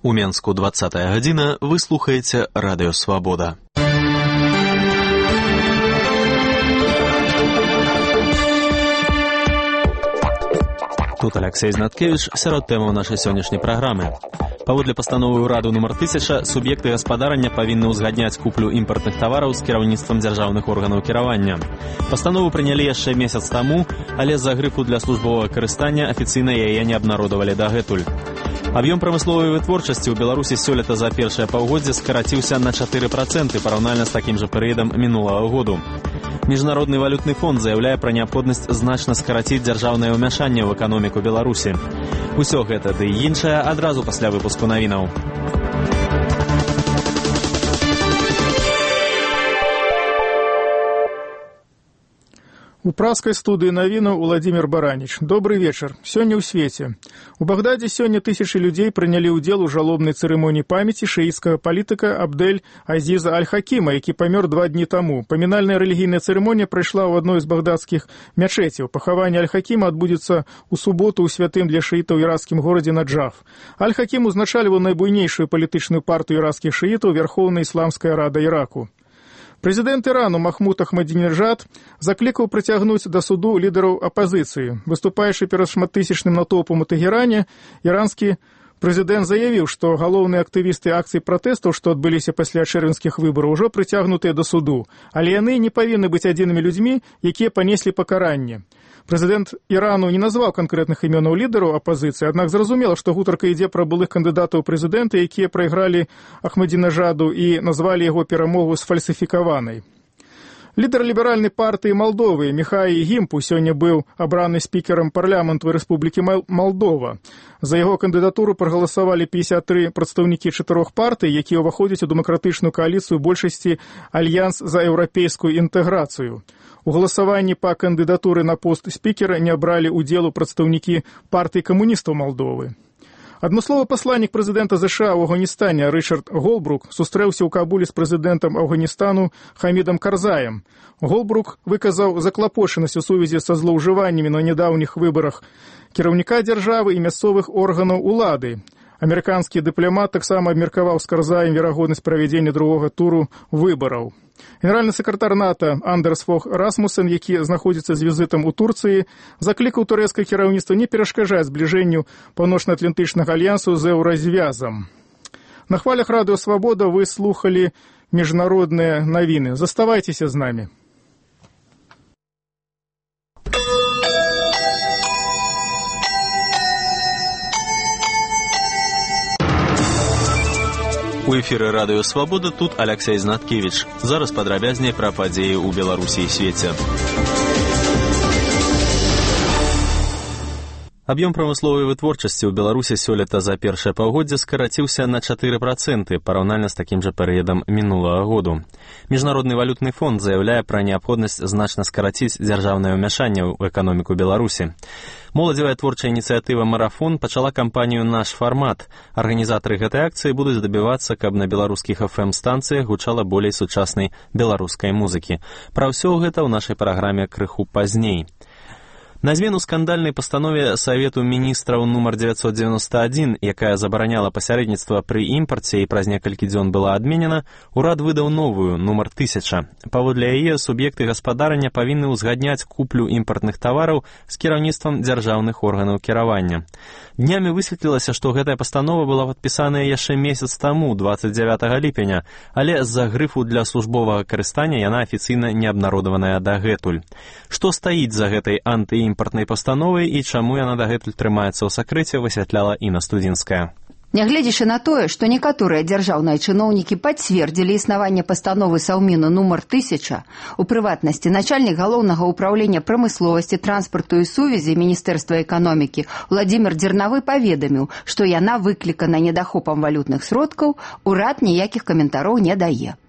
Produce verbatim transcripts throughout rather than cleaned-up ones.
У Менску двадцатая гадзіна, вы слухаеце Радыё Свабода. Тут Алексей Знаткевич, сярод тэмаў нашай сённяшняй праграмы. Паводле пастановы ўраду нумар тысяча, суб'екты гаспадарання павінны ўзгадняць куплю імпартных тавараў з кіраўніцтвам дзяржаўных органаў кіравання. Пастанову прынялі яшчэ месяц таму, але з-за грыфу для службовага карыстання афіцыйна яе не абнародавалі дагэтуль. Аб'ём прамысловай вытворчасці ў Беларусі сёлета за першае паўгоддзе скараціўся на чатыры працэнты параўнальна з такім жа перыядам мінулага году. Міжнародны валютны фонд заяўляе пра неабходнасць значна скараціць дзяржаўнае ўмяшанне ў эканоміку Беларусі. Усё гэта ды і іншае адразу пасля выпуску навінаў. У праскай студыі навінаў Уладзімір Бараніч. Добрый вечар. Сёння ў свеце. У Багдадзе сёння тысячы людзей прынялі ўдзел у жалобнай цырымоніі памяці шыіцкага палітыка Абдель Азіза Аль-Хакіма, які памёр два дні таму. Памінальная рэлігійная цырымонія прайшла ў адной з багдадскіх мячэцяў. Пахаванне Аль-Хакіма адбудзецца ў суботу ў святым для шыітаў іракскім горадзе Наджаф. Аль-Хакім узначальваў найбуйнейшую палітычную партыю іракскіх шыітаў Верхоўная ісламская рада Іраку. Прэзідэнт Ірану Махмуд Ахмадзінеджад заклікаў прыцягнуць да суду лідараў апазіцыі. Выступаючы перад шматтысячным натоўпам у Тэгеране, іранскі прэзідэнт заявіў, што галоўныя актывісты акцый пратэстаў, што адбыліся пасля чэрвеньскіх выбараў, ужо прыцягнутыя да суду, але яны не павінны быць адзінымі людзьмі, якія панеслі пакаранне. Прэзідэнт Ірану не назваў канкрэтных імёнаў лідараў апазіцыі, аднак зразумела, што гутарка ідзе пра былых кандыдатаў прэзідэнта, якія прайгралі Ахмадзінеджаду і назвалі яго перамогу сфальсіфікаванай. Лідар ліберальнай партыі Малдовы Міхай Гімпу сёння быў абраны спікерам парламенту Рэспублікі Малдова. За яго кандыдатуру прагаласавалі пятьдесят три прадстаўнікі чатырох партый, якія ўваходзяць у дэмакратычную кааліцыю большасці Альянс за еўрапейскую інтэграцыю. У галасаванні па кандыдатуры на пост спікера не бралі ўдзелу прадстаўнікі партыі камуністаў Малдовы. Адмысловы пасланнік прэзідэнта ЗША ў Афганістане Рычард Голбрук сустрэўся ў Кабуле з прэзідэнтам Афганістану Хамідам Карзаем. Голбрук выказаў заклапочанасць у сувязі са злоўжываннямі на нядаўніх выбарах кіраўніка дзяржавы і мясцовых органаў улады. Амерыканскі дыпламат таксама абмеркаваў з Карзаем верагоднасць правядзення другога туру выбараў. Генеральны сакратар НАТО Андерс Фог Расмуссен, які знаходзіцца з візітам у Турцыі, заклікаў турэцкае кіраўніцтва не перашкаджаць збліжэнню Паўночна-Атлантычнага альянсу з еўразвязам. На хвалях Радыё Свабода вы слухалі міжнародныя навіны. Заставайцеся з намі. У эфіры Радыё Свабода тут Алексей Знаткевич. Зараз падрабязней пра падзеі ў Беларусі і свеце. Аб'ём прамысловай вытворчасці ў Беларусі сёлета за першае паўгоддзе скараціўся на чатыры працэнты параўнальна з такім жа перыядам мінулага году. Міжнародны валютны фонд заяўляе пра неабходнасць значна скараціць дзяржаўнае ўмяшанне ў эканоміку Беларусі. Моладзевая творчая ініцыятыва «Марафон» пачала кампанію «Наш фармат». Арганізатары гэтай акцыі будуць дабівацца, каб на беларускіх эф эм-станцыях гучала болей сучаснай беларускай музыкі. Пра ўсё гэта ў нашай праграме крыху пазней. На змену скандальнай пастанове Савету міністраў нумар девятьсот девяносто один, якая забараняла пасярэдніцтва пры імпарце і праз некалькі дзён была адменена, урад выдаў новую, нумар тысяча. Паводле яе суб'екты гаспадарання павінны ўзгадняць куплю імпартных тавараў з кіраўніцтвам дзяржаўных органаў кіравання. Днямі высветлілася, што гэтая пастанова была падпісаная яшчэ месяц таму, двадцать девятого ліпеня, але з-за грыфу для службовага карыстання яна афіцыйна не абнародаваная дагэтуль. Што стаіць за гэтай анты імпартнай пастановай і чаму яна дагэтуль трымаецца ў сакрэце, высвятляла Інна Студзінская. Нягледзячы на тое, што некаторыя дзяржаўныя чыноўнікі пацвердзілі існаванне пастановы Саўміну нумар тысяча, у прыватнасці начальнік галоўнага ўпраўлення прамысловасці, транспарту і сувязі Міністэрства эканомікі Владзімір Дзернавы паведаміў, што яна выклікана недахопам валютных сродкаў, урад ніякіх каментароў не дае.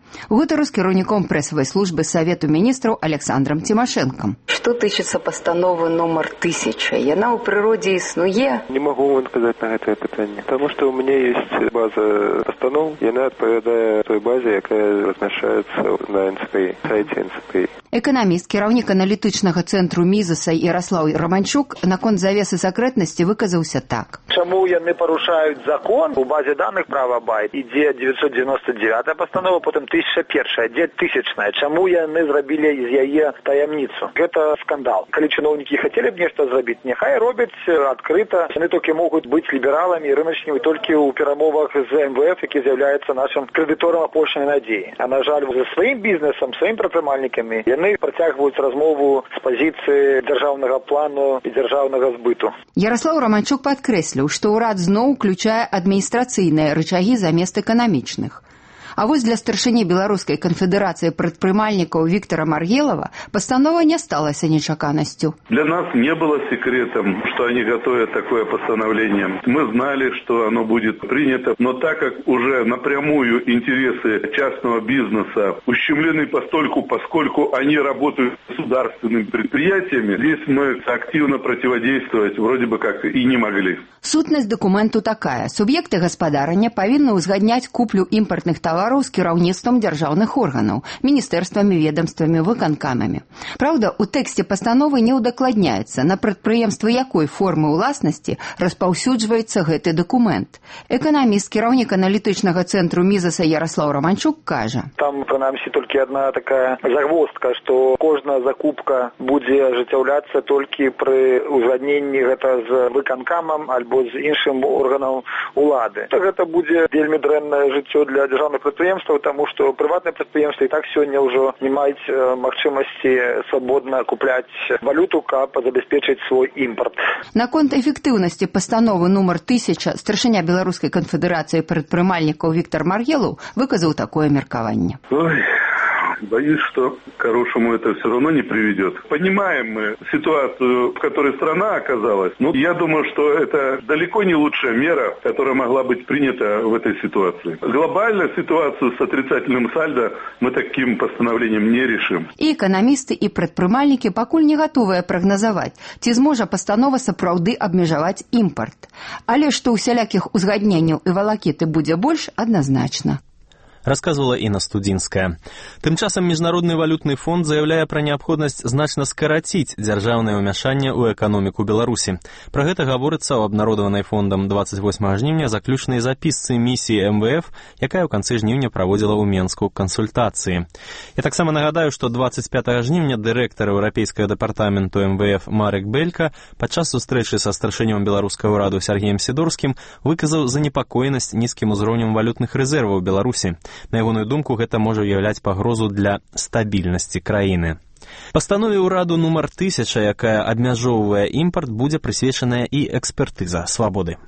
Гутару з кіраўніком прэсавай службы Савету міністраў Александром Тимошенком. Што тычыцца пастановы нумар тысяча, яна ў прыродзе існуе? Не могу вам сказаць на гэтае пытанне, таму што ў мяне ёсць база пастаноў, яна адпавядае той базе, якая размяшчаецца на эн цэ пэ і, сайце эн цэ пэ і. Эканаміст, кіраўнік аналітычнага цэнтру Мізаса Ярослаў Романчук наконт завесы сакрэтнасці выказаўся так. Чаму яны парушаюць закон? У базе даных права байт ідзе девятьсот девяносто девятая пастанова, потым тысяча первая, дзе тысячная. Чаму яны зрабілі з яе таямніцу? Гэта скандал. Калі чыноўнікі хацелі б нешта зрабіць, няхай робяць адкрыта. Яны толькі могуць быць лібераламі і рыначнымі толькі ў перамовах з эм вэ эф, які з'яўляецца нашым крэдыторам апошняй надзеі. А на жаль, за сваім бізнесам, сваім прадпрымальнікамі яны працягваюць размову з пазіцыі дзяржаўнага плану і дзяржаўнага збыту. Ярослаў Романчук падкрэсліў, што ўрад зноў уключае адміністрацыйныя рычагі замест эканамічных. А вось для старшыні Беларускай канфедэрацыі прадпрымальнікаў Віктора Маргелова постанова не сталася нечаканностью. Для нас не было секретом, что они готовят такое постановление. Мы знали, что оно будет принято, но так как уже напрямую интересы частного бизнеса ущемлены постольку, поскольку они работают с государственными предприятиями, здесь мы активно противодействовать вроде бы как и не могли. Сутнасць дакументу такая. Суб'екты гаспадарання павінны ўзгадняць куплю імпартных тавараў з кіраўніцтвам дзяржаўных органаў, міністэрствамі, ведомствамі, выканкамамі. Праўда, у тэксце пастановы не ўдакладняецца, на прадпрыемствы якой формы ўласнасці распаўсюджваецца гэты дакумент. Эканаміст, кіраўнік аналітычнага цэнтру Мізаса Ярослаў Романчук кажа. Там, прынамсі, толькі адна такая загвоздка, што кожная закупка будзе ажыццяўляцца толькі пры ўзгадненні гэта з выканкамам альбо з іншым органам улады. Гэта будзе вельмі дрэннае жыццё для дзяржаўных прадпрыемстваў, таму што прыватныя прадпрыемствы і так сёння ўжо не маюць магчымасці свабодна купляць валюту, каб забяспечыць свой імпарт. Наконт эфектыўнасці пастановы нумар тысяча старшыня Беларускай канфедэрацыі прадпрымальнікаў Віктор Маргелов выказаў такое меркаванне. Ой. Боюсь, что к хорошему это все равно не приведет. Понимаем мы ситуацию, в которой страна оказалась. Но я думаю, что это далеко не лучшая мера, которая могла быть принята в этой ситуации. Глобально ситуацию с отрицательным сальдо мы таким постановлением не решим. І эканамісты, і прадпрымальнікі пакуль не гатовыя прагназаваць, ці зможа пастанова сапраўды абмежаваць імпарт. Але што усялякіх узгадненняў і валакіты будзе больш, адназначна. Рассказывала Інна Студзінская. Тым часам Міжнародны валютны фонд заяўляе пра неабходнасць значна скараціць дзяржаўнае ўмяшанне ў эканоміку Беларусі. Пра гэта гаворыцца ў абнародаванай фондам двадцать восьмага жніўня заключнай запісцы місіі эм вэ эф, якая ў канцы жніўня праводзіла ў Менску кансультацыі. Я таксама нагадаю, што двадцать пятага жніўня дырэктар еўрапейскага дэпартаменту эм вэ эф Марек Белька падчас сустрэчы са старшынём беларускага ўраду Сергеем Сідорскім выказаў занепакоенасць нізкім узроўнем валютных рэзерваў Беларусі. На ягоную думку, гэта можа ўяўляць пагрозу для стабільнасці краіны. Пастанове ўраду нумар тысяча, якая абмяжоўвае імпарт, будзе прысвечаная і экспертыза свабоды.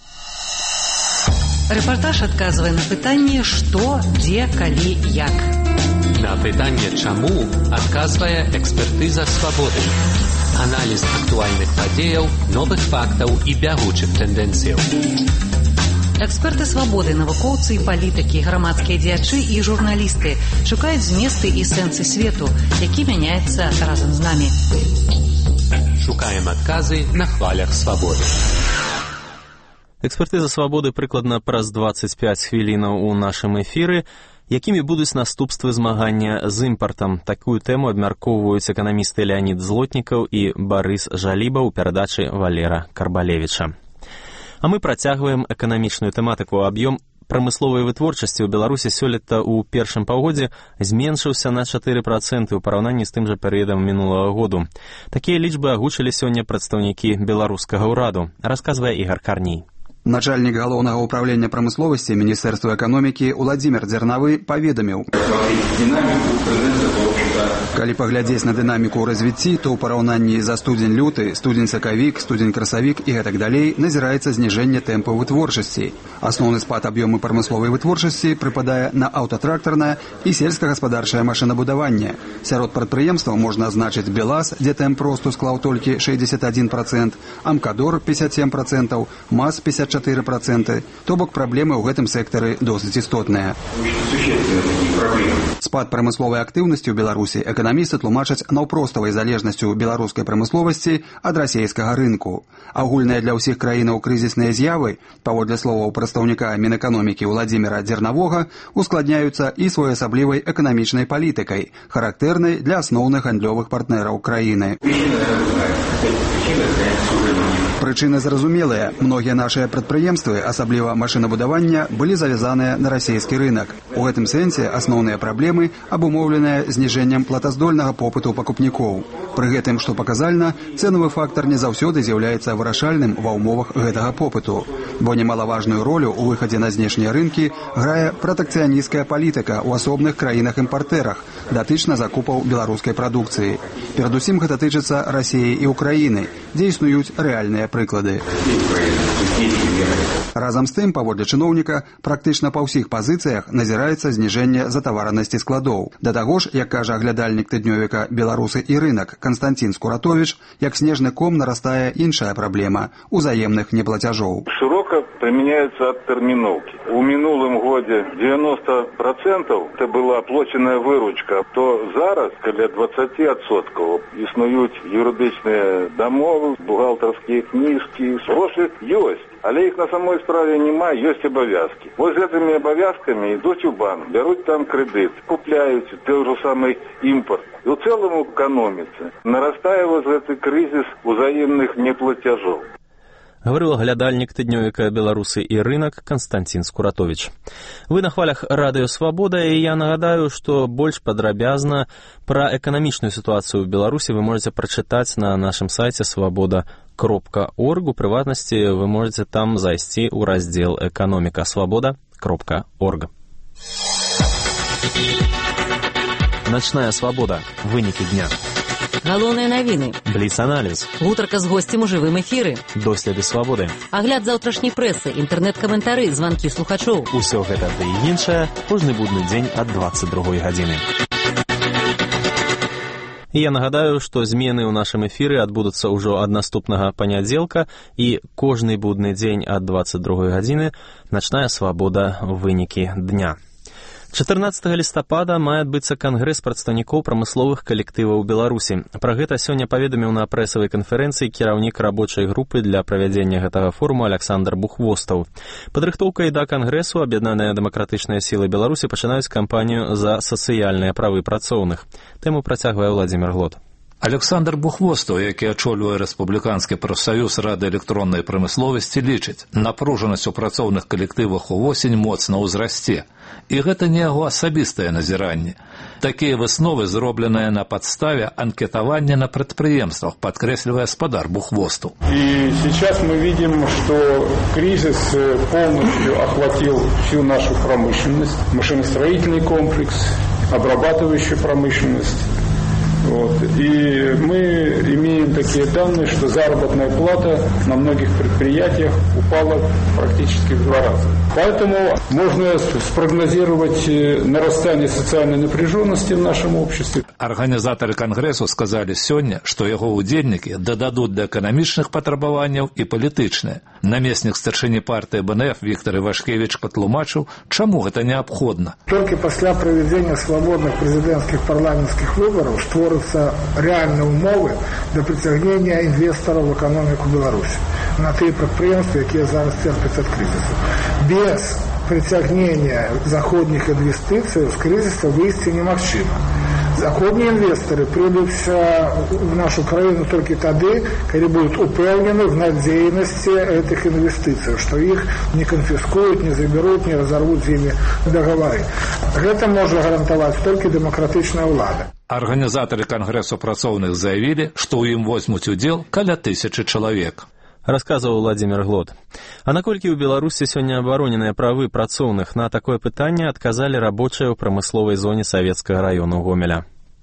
Рэпартаж адказвае на пытанне «Што, дзе, калі, як». На пытанне «Чаму» адказвае экспертыза свабоды. Аналіз актуальных падзеяў, новых фактаў і бягучых тэндэнцыяў. Эксперты свабоды, навукоўцы і палітыкі, грамадскія дзеячы і журналісты шукаюць зместы і сэнсы свету, які мяняецца разам з намі. Шукаем адказы на хвалях свабоды. Экспертыза свабоды прыкладна праз двадцать пять хвілінаў у нашым эфіры. Якімі будуць наступствы змагання з імпартам? Такую тэму абмяркоўваюць эканамісты Леонід Злотнікаў і Барыс Жаліба ў перадачы Валера Карбалевіча. А мы працягваем эканамічную тэматыку. Аб'ём прамысловай вытворчасці ў Беларусі сёлета ў першым паўгоддзі зменшыўся на чатыры працэнты ў параўнанні з тым жа перыядам мінулага году. Такія лічбы агучылі сёння прадстаўнікі беларускага ўраду, расказвае Ігар Карней. Начальник галоўнага ўправлення прамысловасці Міністэрства эканомікі Уладзімір Дзярнавы паведаміў. Динамику Калі паглядзець на дынаміку развіцці, то ў параўнанні за студзень-люты, студзень-сакавік, студзень-красавік і гэтак далей назіраецца зніжэнне тэмпаў вытворчасці. Асноўны спад аб'ёму прамысловай вытворчасці прыпадае на аўтатрактарнае і сельскагаспадарчае машынабудаванне. Сярод прадпрыемстваў можна азначыць БелАЗ, дзе тэмп росту склаў толькі шэсцьдзесят адзін процент, Амкадор пятьдесят семь процентов, МАЗ пятьдесят четыре процента. То бок праблемы ў гэтым сектары досыць істотныя. Спад прамысловай актыўнасці ў Беларусі эканамісты тлумачаць наўпроставай залежнасцю беларускай прамысловасці ад расейскага рынку. Агульныя для ўсіх краінаў крызісныя з'явы, паводле словаў прадстаўніка Мінэканомікі Владзіміра Дзернавога, ускладняюцца і своеасаблівай эканамічнай палітыкай, характэрнай для асноўных гандлёвых партнераў краіны. Прычыны зразумелыя. Многія нашыя прадпрыемствы, асабліва машынабудавання, былі завязаныя на расійскі рынак. У гэтым сэнсе асноўныя праблемы абумоўленыя зніжэннем платаздольнага попыту пакупнікоў. Пры гэтым, што паказальна, цэнавы фактар не заўсёды з'яўляецца вырашальным ва ўмовах гэтага попыту, бо немалаважную ролю ў выхадзе на знешнія рынкі грае пратэкцыянісцкая палітыка ў асобных краінах-імпартэрах датычна закупаў беларускай прадукцыі. Перадусім гэта тычыцца Расіі і Украіны, дзе існуюць рэальныя прыклады. Разам з тым, паводле чыноўніка, практычна па ўсіх пазіцыях назіраецца зніжэнне затаваранасці складоў. Да таго ж, як кажа аглядальнік тыднёвіка «Беларусы і рынак» Константин Скуратович, як снежны ком нарастае іншая праблема – узаемных неплатяжоў. Широко применяются адтэрміноўкі. У мінулым годзе девяносто процентов это была оплаченная выручка, то зараз каля двадцать процентов існуюць юридычныя дамовы, бухгалтерскія кніжкі, грошы ёсць. Але іх на самой справе нема, ёсць абавязкі. Вось гэтымі абавязкамі ідуць у банк, бяруць там крэдыт, купляюць той же самый імпорт. І ў цэлым у эканоміцы нарастае вось гэты крызіс узаемных неплатяжоў. Говорил глядальник тыднёвіка «Беларусы і рынак» Константин Скуратович. Вы на хвалях Радыё Свабода, і я нагадаю, што больш падрабязна пра эканамічную сітуацыю ў Беларусі вы можете прачытаць на нашым сайце свабода кропка орг. У прыватнасці вы можете там зайсці ў раздзел «Эканоміка» свабода кропка орг. Начная свабода. Вынікі дня. Галоўныя навіны. Бліц-аналіз. Гутарка з госцем у жывым эфіры. Доследы свабоды. Агляд заўтрашняй прэсы, інтэрнэт-каментары, званкі слухачоў. Усё гэта ды і іншае кожны будны дзень ад дваццаць другой гадзіны. І я нагадаю, што змены ў нашым эфіры адбудуцца ўжо ад наступнага панядзелка, і кожны будны дзень ад дваццаць другой гадзіны начная свабода. Вынікі дня. чатырнаццатага лістапада мае адбыцца кангрэс прадстаўнікоў прамысловых калектываў Беларусі. Пра гэта сёння паведаміў на прэсавай канферэнцыі кіраўнік рабочай групы для правядзення гэтага форуму Александр Бухвостаў. Падрыхтоўкай да кангрэсу аб'яднаныя дэмакратычныя сілы Беларусі пачынаюць кампанію за сацыяльныя правы працоўных. Тэму працягвае Владзімір Глот. Александр Бухвостаў, які ачолюе рэспубліканскі прафсаюз рады электроннай прамысловасці, лічыць, напружанасць у працоўных калектывах увосень моцна ўзрасце. І гэта не яго асабістае назіранне. Такія высновы зробленыя на падставе анкетавання на прадпрыемствах, падкрэслівае спадар Бухвостаў. И сейчас мы видим, что кризис полностью охватил всю нашу промышленность, машиностроительный комплекс, обрабатывающую промышленность. Вот. И мы имеем такие данные, что заработная плата на многих предприятиях упала практически в два раза. Поэтому можно спрогнозировать нарастание социальной напряженности в нашем обществе. Арганізатары кангрэсу сказалі сёння, што яго удзельнікі дададуць да эканамічных патрабаванняў і палітычныя. Намеснік старшыні партыі Бэ Эн Эф Віктор Івашкевіч патлумачыў, чаму гэта неабходна. Только пасля правядзення свабодных прэзідэнцкіх парламенцкіх выбараў створыцца рэальныя ўмовы для прыцягнення інвестараў в эканоміку Беларусі на тыя прадпрыемствы, якія зараз церпяць ад крызісу. Без прыцягнення заходніх інвестыцый з крызіса выйсці немагчыма. Заходние инвесторы придут в нашу краину только тогда, когда будут упевнены в надеянности этих инвестиций, что их не конфискуют, не заберут, не разорвут с ними договоры. Это можно гарантовать только демократичная влада. Организаторы Конгрессу працоўных заявили, что у ім возьмуць удзел каля тысячи человек. Расказваў Владзімір Глот. А наколькі ў Беларусі сёння абароненыя правы працоўных, на такое пытанне адказалі рабочыя ў прамысловай зоне савецкага раёну Гомеля.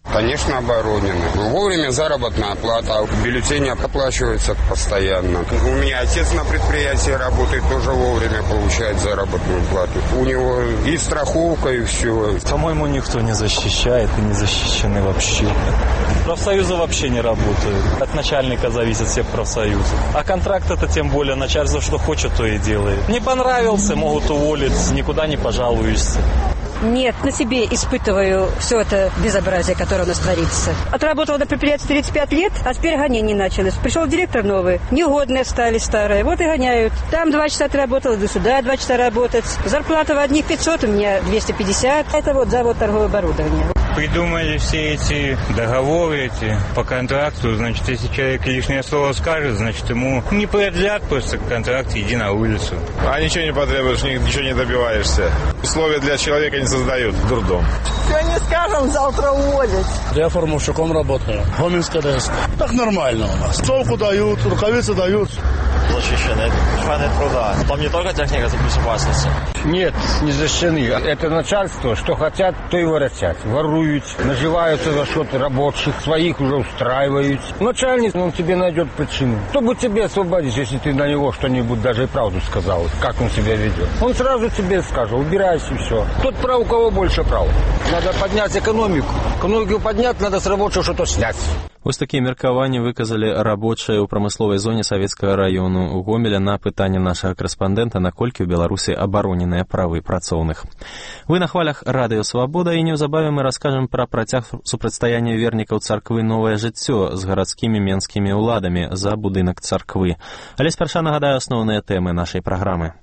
Конечно, оборонены. Вовремя заработная плата, бюллетени оплачиваются постоянно. У меня отец на предприятии работает, тоже вовремя получает заработную плату. У него и страховка, и все. По-моему, никто не защищает и не защищены вообще. Профсоюзы вообще не работают. От начальника зависит всех профсоюзов. А контракт это тем более начальство что хочет, то и делает. Не понравился, могут уволить, никуда не пожалуешься. Нет, на себе испытываю все это безобразие, которое у нас творится. Отработала на предприятии тридцать пять лет, а теперь гонение началось. Пришел директор новый, негодные стали старые, вот и гоняют. Там два часа отработала, до сюда два часа работать. Зарплата в одних пятьсот, у меня двести пятьдесят. Это вот завод торгового оборудования. Придумали все эти договоры эти по контракту, значит, если человек лишнее слово скажет, значит, ему не продлят просто контракт, иди на улицу. А ничего не потребуешь, ничего не добиваешься. Условия для человека не создают. Дурдом. Сегодня скажем, завтра уволят. Я формовщиком работаю. Гомельская ДСК. Так нормально у нас. Совку дают, рукавицы дают. Защищены. Охраны труда. Там не только техника безопасности. Нет, не защищены. Это начальство, что хотят, то и воротят. Воруют, наживаются за счет рабочих, своих уже устраивают. Начальник, он тебе найдет причину. Чтобы тебе освободить, если ты на него что-нибудь даже и правду сказал, как он себя ведет. Он сразу тебе скажет, убирайся и все. Тот прав, у кого больше прав. Надо поднять экономику. Экономику поднять, надо с рабочего что-то снять. Вось такія меркаванні выказалі рабочыя ў прамысловай зоне савецкага раёну ў Гомеля на пытанне нашага карэспандэнта, наколькі ў Беларусі абароненыя правы працоўных. Вы на хвалях радыё Свабода, і неўзабаве мы раскажам пра працяг супрацьстаяння вернікаў царквы «Новае жыццё» з гарадскімі менскімі ўладамі за будынак царквы. Але спярша нагадаю асноўныя тэмы нашай праграмы.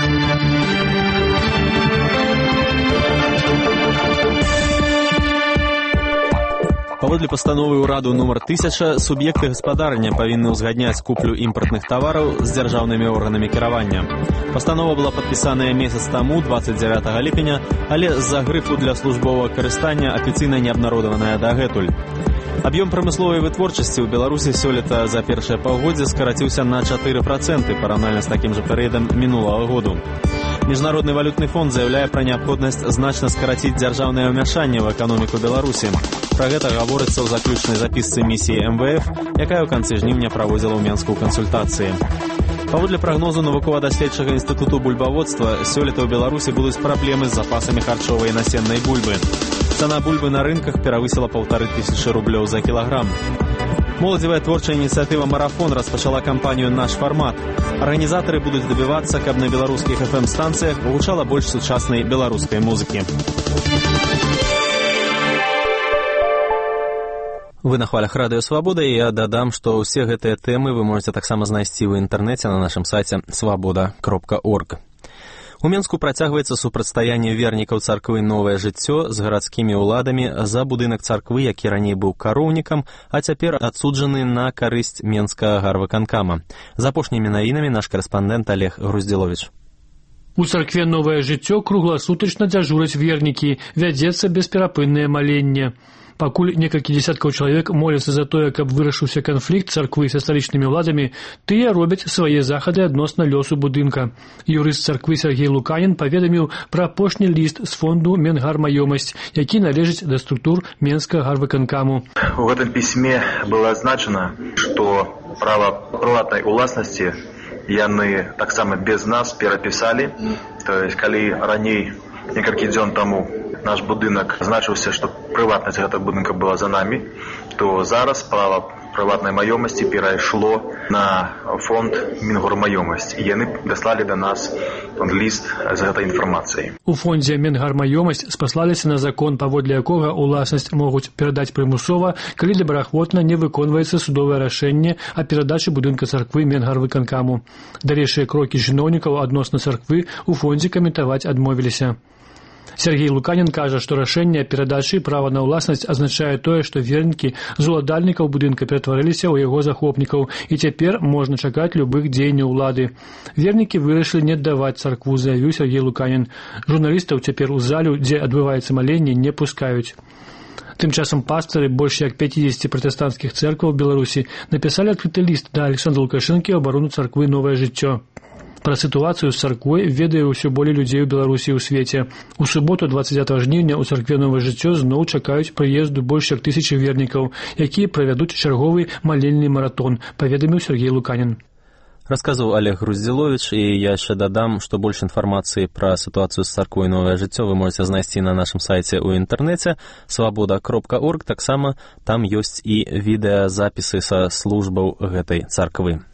Паводле пастановы ўраду нумар тысяча, суб'екты гаспадарання павінны ўзгадняць куплю імпартных тавараў з дзяржаўнымі органамі кіравання. Пастанова была падпісаная месяц таму, двадцать девятого ліпеня, але з-за грыфу для службовага карыстання афіцыйна не абнародаваная дагэтуль. Аб'ём прамысловай вытворчасці ў Беларусі сёлета за першае паўгоддзе скараціўся на чатыры працэнты параўнальна з такім жа перыядам мінулага году. Міжнародны валютны фонд заяўляе пра неабходнасць значна скараціць дзяржаўнае ўмяшанне ў эканоміку Беларусі. Пра гэта гаворыцца ў заключнай запісцы місіі эм вэ эф, якая ў канцы жніўня праводзіла ў Менску кансультацыі. Паводле прагнозу навукова-даследчага інстытуту бульбаводства, сёлета ў Беларусі будуць праблемы з запасамі харчовай і насеннай бульбы. Цана бульбы на рынках перавысіла паўтары тысячы рублёў за кілаграм. Моладзевая творчая ініцыятыва «Марафон» распачала кампанію «Наш фармат». Арганізатары будуць дабівацца, каб на беларускіх эф эм-станцыях гучала больш сучаснай беларускай музыкі. Вы на хвалях радыё Свабода, і я дадам, што ўсе гэтыя тэмы вы можете таксама знайсці ў інтэрнэце на нашым сайце свабода кропка орг. У Менску працягваецца супрацьстаянне вернікаў царквы «Новае жыццё» з гарадскімі ўладамі за будынак царквы, які раней быў кароўнікам, а цяпер адсуджаны на карысць Менскага гарвыканкама. За апошнімі навінамі наш карэспандэнт Олег Груздзіловіч. У царкве «Новае жыццё» кругласутачна дзяжураць вернікі, вядзецца бесперапыннае маленне. Пакуль некалькі десяткаў чалавек моляцца за тое, каб вырашыўся канфлікт царквы са сталічнымі ўладамі, тыя робяць свае захады адносна лёсу будынка. Юрыст царквы Сергей Луканін паведаміў пра апошні ліст з фонду «Менгармаёмасць», які належыць да структур Менскага гарвыканкаму. В этом письме было означено, что право прыватнай уласнасці яны таксама без нас перапісалі. То есть, калі раней некалькі дзён таму наш будынак значыўся, што прыватнасць гэтага будынка была за намі, то зараз права прыватнай маёмасці перайшло на фонд Менгармаёмасць. І яны даслалі да нас ліст з гэтай інфармацыяй. У фондзе Менгармаёмасць спаслаліся на закон, паводле якога уласнасць могуць перадаць прымусова, калі добраахвотна не выконваецца судовае рашэнне о перадачы будынка царквы Менгарвыканкаму. Далейшыя крокі чыноўнікаў адносна царквы у фондзе каментаваць адмовіліся. Сергей Луканін кажа, што рашэнне перадачы права на ўласнасць азначае тое, што вернікі з уладальнікаў будынка ператварыліся ў яго захопнікаў, і цяпер можна чакаць любых дзеянняў улады. Вернікі вырашылі не аддаваць царкву, заявіў Сергей Луканін. Журналістаў цяпер у залю, дзе адбываецца маленне, не пускаюць. Тым часам пастары больш як пяцідзесяці пратэстанцкіх цэркваў Беларусі напісалі адкрыты ліст да Александра Лукашэнкі ў абарону царквы «Новае жыццё». Пра сітуацыю з царквой ведае ўсё болей людзей у Беларусі і ў свеце. У суботу двадцать девятого жніўня ў царкве Новае жыццё зноў чакаюць прыезду больш як тысячы вернікаў, якія правядуць чарговы малельны маратон, паведаміў Сергей Луканін. Расказаў Олег Груздзіловіч, і я яшчэ дадам, што больш інфармацыі пра сітуацыю з царквой «Новае жыццё» вы можете знайсці на нашым сайце ў інтэрнэце свабода кропка орг, таксама там ёсць і відэазапісы са службаў гэтай царквы.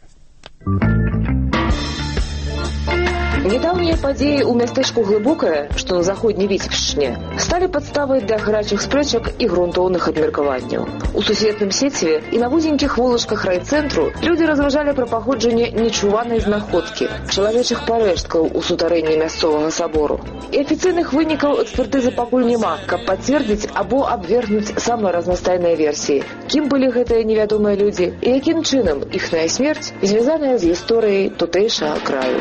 Недавние подеи у местечку Глыбокае, что на заходней Витебщине, стали подставой для горячих спрэчак и грунтовных абмеркаванняў. У суседным сеціве и на вузеньких вулачках райцэнтру люди разважалі пра паходжанне нечуванай знаходкі чалавечых парэшткаў у сутарэнні мясцовага сабору. І афіцыйных вынікаў экспертызы пакуль няма, каб пацвердзіць або абвергнуць самыя разнастайныя версіі. Кім былі гэтыя невядомыя людзі і якім чынам іхная смерць звязаная з гісторыяй тутэйшага краю.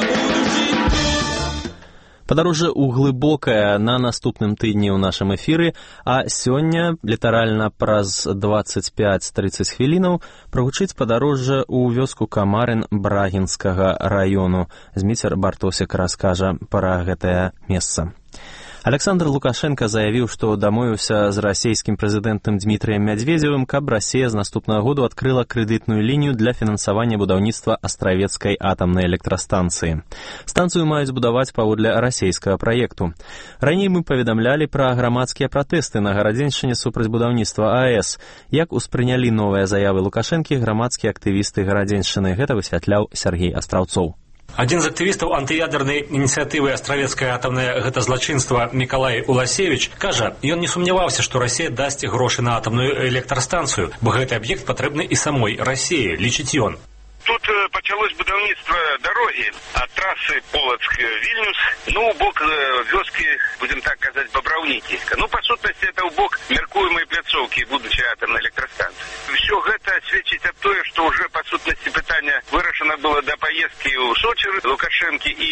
Падарожжа ў Глыбокае на наступным тыдні ў нашым эфіры, а сёння, літаральна праз двадцать пять тридцать хвілінаў, прагучыць падарожжа ў вёску Камарын Брагінскага раёну. Зміцер Бартосік раскажа пра гэтае месца. Александр Лукашенко заявіў, што дамовіўся з расійскім прэзідэнтам Дмітрыем Мядзведзевым, каб Расія з наступнага году адкрыла крэдытную лінію для фінансавання будаўніцтва Астравецкай атамнай электрастанцыі. Станцыю маюць будаваць паводле расійскага праекту. Раней мы паведамлялі пра грамадскія пратэсты на Гарадзеншчыне супраць будаўніцтва АЭС. Як успрынялі новыя заявы Лукашэнкі грамадскія актывісты Гарадзеншчыны, гэта высвятляў Сергей Астраўцоў. Адзін з актывістаў антыядернай ініцыятывы Астравецкая атамная гэта злачынства Мікалай Уласевіч кажа, ён не сумняваўся, што Расія дасць грошы на атамную электрастанцыю, бо гэты аб'ект патрэбны і самой Расіі, лічыць ён. Тут пачалось будаўніцтва дарогі ад трасы Полацк-Вільнюс, ну, у бок вёскі, будем так казаць, Бабраўнікі. Ну, па сутнасці, это ў бок меркуемай пляцоўкі будучай атамнай электрастанцыі. Всё гэта сведчыць аб тое, што ўжо па сутнасці пытання вырашана было да паездкі ў Сочи Лукашэнкі, і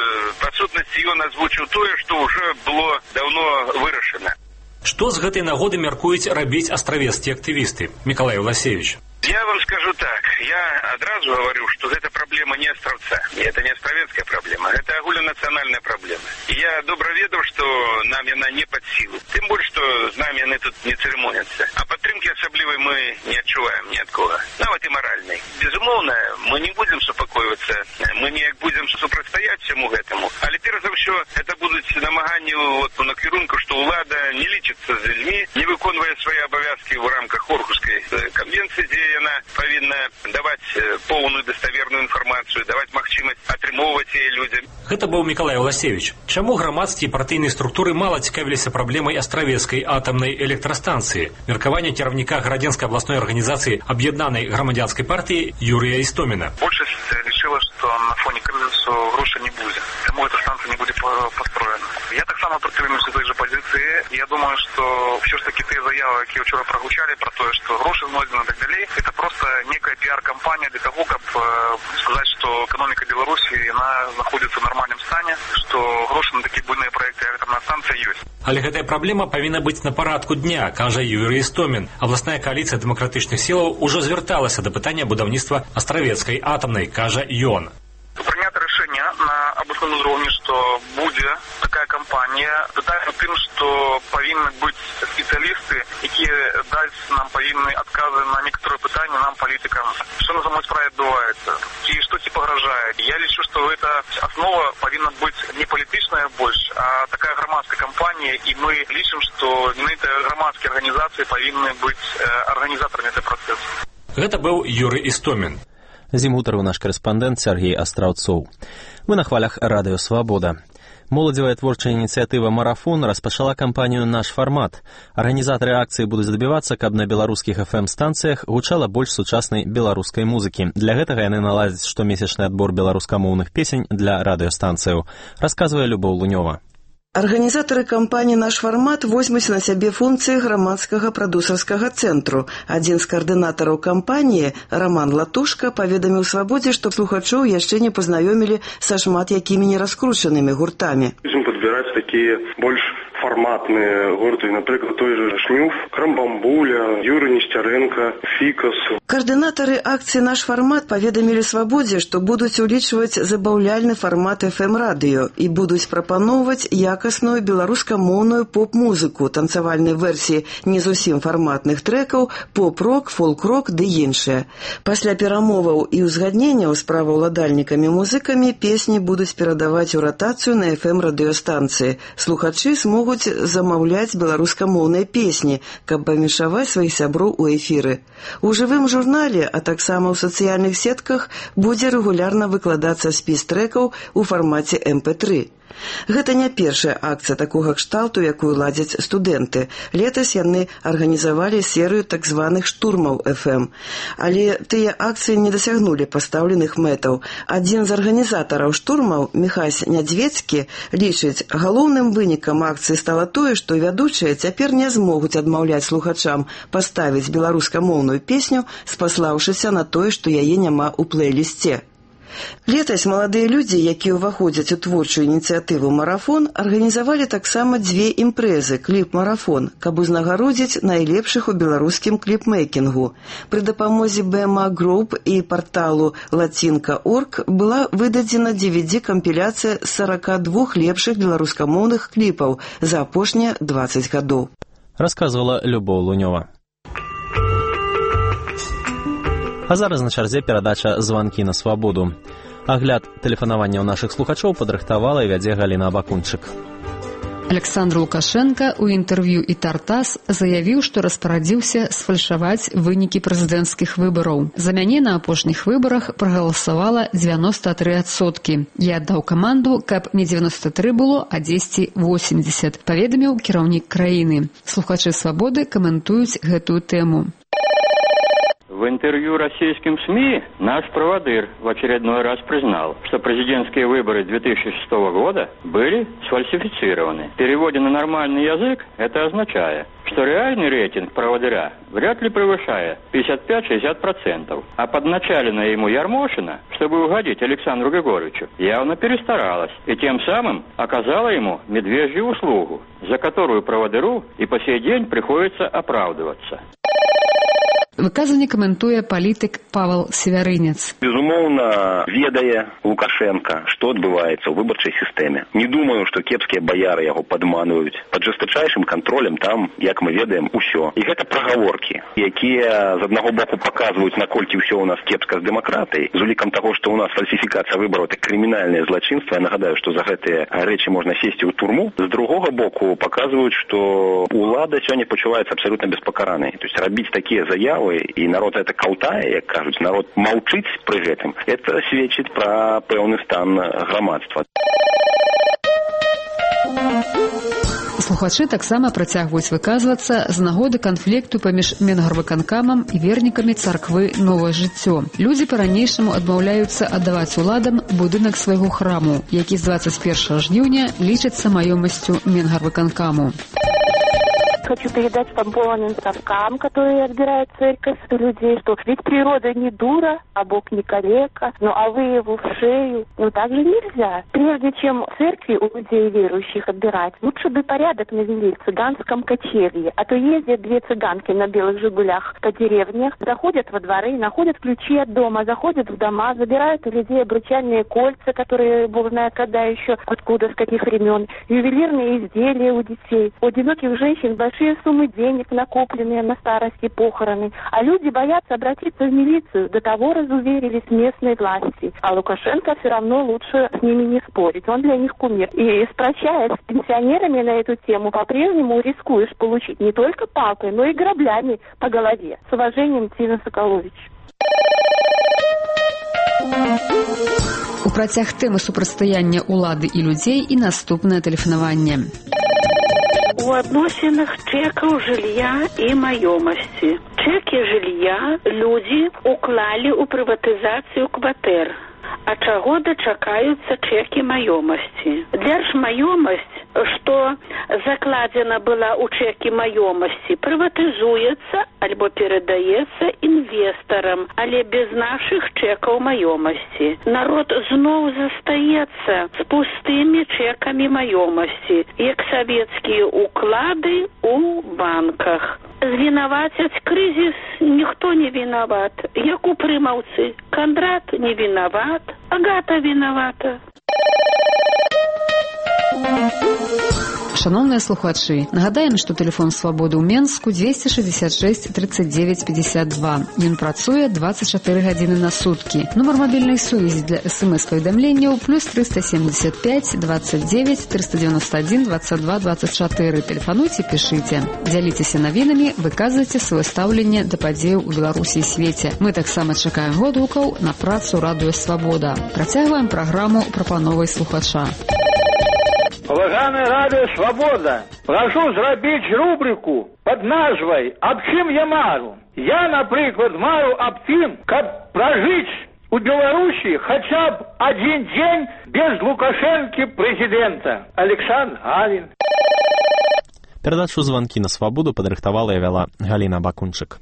па сутнасці ён азвучыў тое, што ўжо было даўно вырашана. Што з гэтай нагоды мяркуюць рабіць астравецкія актывісты? Мікалай Уласевіч. Я вам скажу так, я одразу говорю, что это проблема не Островца, и это не островецкая проблема, это агульнанациональная проблема. И я добро ведаю, что нам она не под силу, тем более, что с нами они тут не церемонятся. А подтримки особливой мы не отчуваем ни от кого, нават и моральной. Безумовно, мы не будем супокоиваться, мы не будем супрацьстаять всему этому, але перш за все, это будут намагання вот, на кірунку, что улада не лічится с людьми, не выконывая свои обовязки в рамках Орхусской конвенции, где она повинна даваць поўную даставерную інфармацыю, даваць магчымасць атрымоўваць яе людзям. Гэта быў Мікалай Уласевіч. Чаму грамадскія партыйныя структуры мала цікавіліся праблемай Астравецкай атамнай электрастанцыі? Меркаванне кіраўніка Гарадзенскай абласной арганізацыі аб'яднанай грамадзянскай партыі Юрія Істоміна. Большасць лічыла, што на фоне крызісу грошай не будзе, таму эта станцыя не будзе пастроена. Я таксама прытрымлюся той же пазіцыі. Я думаю, што ўсё ж такі тыя заявы, якія ўчора прагучалі пра тое, што грошы знойдзены і так далей, это просто некая пиар-кампания для того, как э, сказать, что экономика Беларуси она находится в нормальном стане, что гроши на такие буйные проекты атомная станция есть. Але гэтая праблема павінна быць на парадку дня, кажа Юрий Істомін. Абласная коалиция демократычных силаў ужо звярталася да пытання будаўніцтва Астравецкай атамнай, кажа ён. Принято решение на областном уровне, что будет такая кампания. Пытаемся тем, что повинны быть специалисты, которые дать нам повинны отказы на некоторые пытания нам, политикам. Что на самой справе отбывается и что типа угрожает. Я лечу, что эта основа повинна быть не политичная больше, а такая громадская кампания. И мы лечим, что эти громадские организации повинны быть организаторами этого процесса. Это был Юрий Істомін. З ім гутарыў наш карэспандэнт Сергей Астраўцоў. Вы на хвалях радыё «Свабода». Моладзевая творчая ініцыятыва «Марафон» распачала кампанію «Наш фармат». Арганізатары акцыі будуць дабівацца, каб на беларускіх эф эм-станцыях гучала больш сучаснай беларускай музыкі. Для гэтага яны наладзяць штомесячны адбор беларускамоўных песень для радыёстанцыяў, расказвае Любоў Лунёва. Арганізатары кампаніі «Наш фармат» возьмуць на сябе функцыі грамадскага прадусарскага цэнтру. Адзін з каардынатараў кампаніі, Роман Латушка, паведаміў «Свабодзе», што слухачоў яшчэ не пазнаёмілі са шмат якімі нераскручанымі гуртамі. Будем подбирать такие больше форматные гурты, например, той же Шнюф, Крамбамбуля, Юрий Нестеренко, Фикас. Координатары акции «Наш формат» поведомили «Свободе», что будут улічваць забаўляльны формат эф эм-радыё и будут прапаноўваць якасную беларускамоўную поп-музыку, танцавальнай версии не зусім форматных трекаў, поп-рок, фолк-рок ды іншыя. Пасля перамоваў і ўзгадненняў з праваўладальнікамі-музыкамі песні будуць перадаваць у ратацыю на эф эм-радыёстанцыі. Слухачы змогуць замаўляць беларускамоўныя песні, каб памешаваць сваіх сяброў у эфіры. У жывым журнале, а таксама ў сацыяльных сетках будзе рэгулярна выкладацца спіс трэкаў у фармаце эм пэ тры. Гэта не першая акцыя такога кшталту, якую ладзяць студэнты. Летась яны арганізавалі серыю так званых штурмаў эф эм. Але тыя акцыі не дасягнулі пастаўленых мэтаў. Адзін з арганізатараў штурмаў, Міхась Нядзвецкі, лічыць, галоўным вынікам акцыі стала тое, што вядучыя цяпер не змогуць адмаўляць слухачам паставіць беларускамоўную песню, спаслаўшыся на тое, што яе няма ў плейлісце. Летась маладыя людзі, якія ўваходзяць у творчую ініцыятыву «Марафон», арганізавалі таксама дзве імпрэзы «Кліп-марафон», каб узнагародзіць найлепшых у беларускім кліпмейкінгу. Пры дапамозе бэ эм а Group і парталу латинка точка орг была выдадзена ді ви ді-кампіляцыя з сорока двух лепшых беларускамоўных кліпаў за апошнія дваццаць гадоў. Расказвала Любоў Лунёва. А зараз на чарзе перадача «Званкі на свабоду». Агляд тэлефанаванняў нашых слухачоў падрыхтавала і вядзе Галіна Абакунчык. Александр Лукашенко ў інтэрв'ю і Тартас заявіў, што распарадзіўся сфальшаваць вынікі прэзідэнцкіх выбараў. За мяне на апошніх выбарах прагаласавала дзевяносто тры адсоткі. Я аддаў каманду, каб не дзевяносто тры было, а дзесяць восемьдесят, паведаміў кіраўнік краіны. Слухачы «Свабоды» каментуюць гэтую тэму. В интервью российским СМИ наш проводыр в очередной раз признал, что президентские выборы две тысячи шестого года были сфальсифицированы. В переводе на нормальный язык это означает, что реальный рейтинг проводыря вряд ли превышает пятьдесят пять - шестьдесят процентов. А подначаленная ему Ярмошина, чтобы угодить Александру Григорьевичу, явно перестаралась и тем самым оказала ему медвежью услугу, за которую проводыру и по сей день приходится оправдываться. Выказанне каментуе палітык Павел Севярынец. Безумоўна, ведае Лукашенко, што адбываецца ў выбарчай сістэме. Не думаю, што кепскія баяры яго падманваюць. Пад жэстачайшым кантролем там, як мы ведаем, усё. І гэта прагаворкі, якія з аднаго боку паказваюць, наколькі ўсё ў нас кепска з дэмакратыяй. З улікам таго, што ў нас фальсіфікацыя выбараў — это крымінальнае злачынства. Я нагадаю, што за гэтыя рэчы можна сесці ў турму. З другога боку паказваюць, што ўлада сёння пачуваецца абсалютна беспакаранай. То есть рабіць такія заявы, и народ это каўтае, як кажуць, народ маўчыць пры гэтым, это сведчыць пра пэўны стан грамадства. Слухачы таксама працягваюць выказвацца з нагоды канфлікту паміж Менгарвыканкамам і вернікамі царквы «Новае жыццё». Людзі па-ранейшаму адмаўляюцца аддаваць уладам будынак свайго храму, які з двадцать первого жніўня лічыцца маёмасцю Менгарвыканкаму. Хочу передать помпованным совкам, которые отбирают церковь у людей, что ведь природа не дура, а Бог не калека, ну а вы его в шею. Ну так же нельзя. Прежде чем церкви у людей верующих отбирать, лучше бы порядок навели в цыганском кочевье. А то ездят две цыганки на белых жигулях по деревнях, заходят во дворы, находят ключи от дома, заходят в дома, забирают у людей обручальные кольца, которые бог знает когда еще, откуда, с каких времен, ювелирные изделия у детей, у одиноких женщин большие суммы денег, накопленные на старости похороны. А люди боятся обратиться в милицию. До того разуверились местной власти. А Лукашенко все равно лучше с ними не спорить. Он для них кумир. И спрощаясь с пенсионерами на эту тему, по-прежнему рискуешь получить не только палкой, но и граблями по голове. С уважением, Тина Соколович. У працяг тэмы супрацьстаяння ўлады і людзей і наступнае тэлефанаванне. У адносінах чэкаў жылля і маёмасці. Чэкі жылля людзі уклалі ў прыватызацыю кватэр. А чаго дачакаюцца чэкі маёмасці? Дзяржмаёмасць што закладзена была ў чэкі маёмасці, прыватызуецца альбо перадаецца інвестарам, але без нашых чэкаў маёмасці. Народ зноў застаецца з пустымі чэкамі маёмасці, як савецкія уклады ў банках. Звінавацяць крызіс ніхто не вінават. Як у прымаўцы, Кандрат не вінават, Агата вінавата. Шановныя слухачы, нагадаем, што тэлефон Свабоды ў Менску двести шестьдесят шесть тридцать девять пятьдесят два. Ён працуе двадцать четыре гадзіны на суткі. Нумар мабільнай сувязі для эс-эм-эс-паведамленняў плюс триста семьдесят пять двадцать девять триста девяносто один двадцать два двадцать четыре. Тэлефануйце, пішыце. Дзяліцеся навінамі, выказвайце сваё стаўленне да падзеяў у Беларусі і свеце. Мы таксама чакаем водгукаў на працу радыё Свабода. Працягваем праграму прапановай слухача. Уважаемое радио «Свобода», прошу зрабіць рубрику под назвай «Аб чым я мару?». Я, напрыклад, мару аб тым, каб пражыць у Беларусі хотя б один день без Лукашэнкі президента. Александр Галин. Перадачу «Звонки на свободу» падрыхтавала і вяла Галина Бакунчык.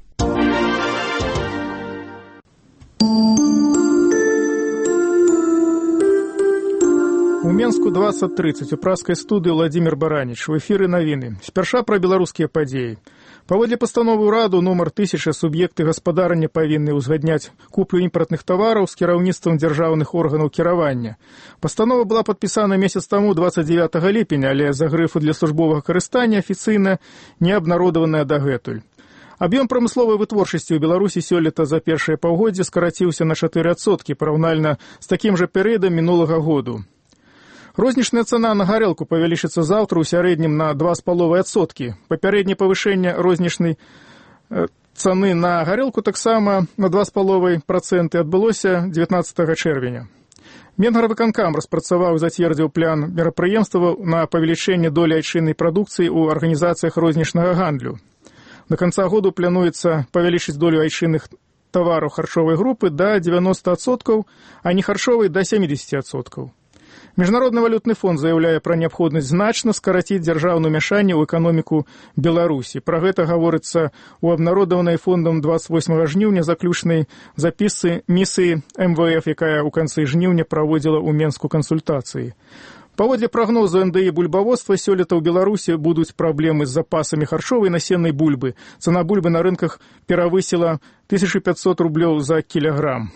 У Менску двадцать тридцать у праскай студыі Владимир Бараніч. В эфіры навіны. Спярша пра беларускія падзеі. Паводле пастановы ўраду нумар тысяча суб'екты гаспадарання павінны ўзгадняць куплю імпартных тавараў з кіраўніцтвам дзяржаўных органаў кіравання. Пастанова была падпісана месяц таму двадцать девятого ліпеня, але за грыфу для службовага карыстання афіцыйна не абнародаваная дагэтуль. Аб'ём прамысловай вытворчасці ў Беларусі сёлета за першае паўгоддзе скараціўся на чатыры адсоткі параўнальна з такім жа перыядам мінулага году. Рознічная цана на гарэлку павялічыцца заўтра ў сярэднім на два з паловай адсоткі. Папярэдняе павышэнне рознічнай цаны на гарэлку таксама на два з паловай працэнты адбылося дзевятнаццатага чэрвеня. Менгарвыканкам распрацаваў і зацвердзіў план мерапрыемстваў на павелічэнне долі айчыннай прадукцыі ў арганізацыях рознічнага гандлю. Да канца году плануецца павялічыць долю айчынных тавараў харчовай групы да дзевяноста адсоткаў, а не харчовай да сямідзесяці адсоткаў. Міжнародны валютны фонд заяўляе пра неабходнасць значна скараціць дзяржаўнае ўмяшанне ў эканоміку Беларусі. Пра гэта гаворыцца ў абнародаванай фондам двадцать восьмага жніўня заключнай запісцы місіі эм вэ эф, якая ў канцы жніўня праводзіла ў Менску кансультацыі. Паводле прагнозу эн дэ і бульбаводства сёлета ў Беларусі будуць праблемы з запасамі харчовай насеннай бульбы. Цана бульбы на рынках перавысіла тысячу пятьсот рублёў за кілаграм.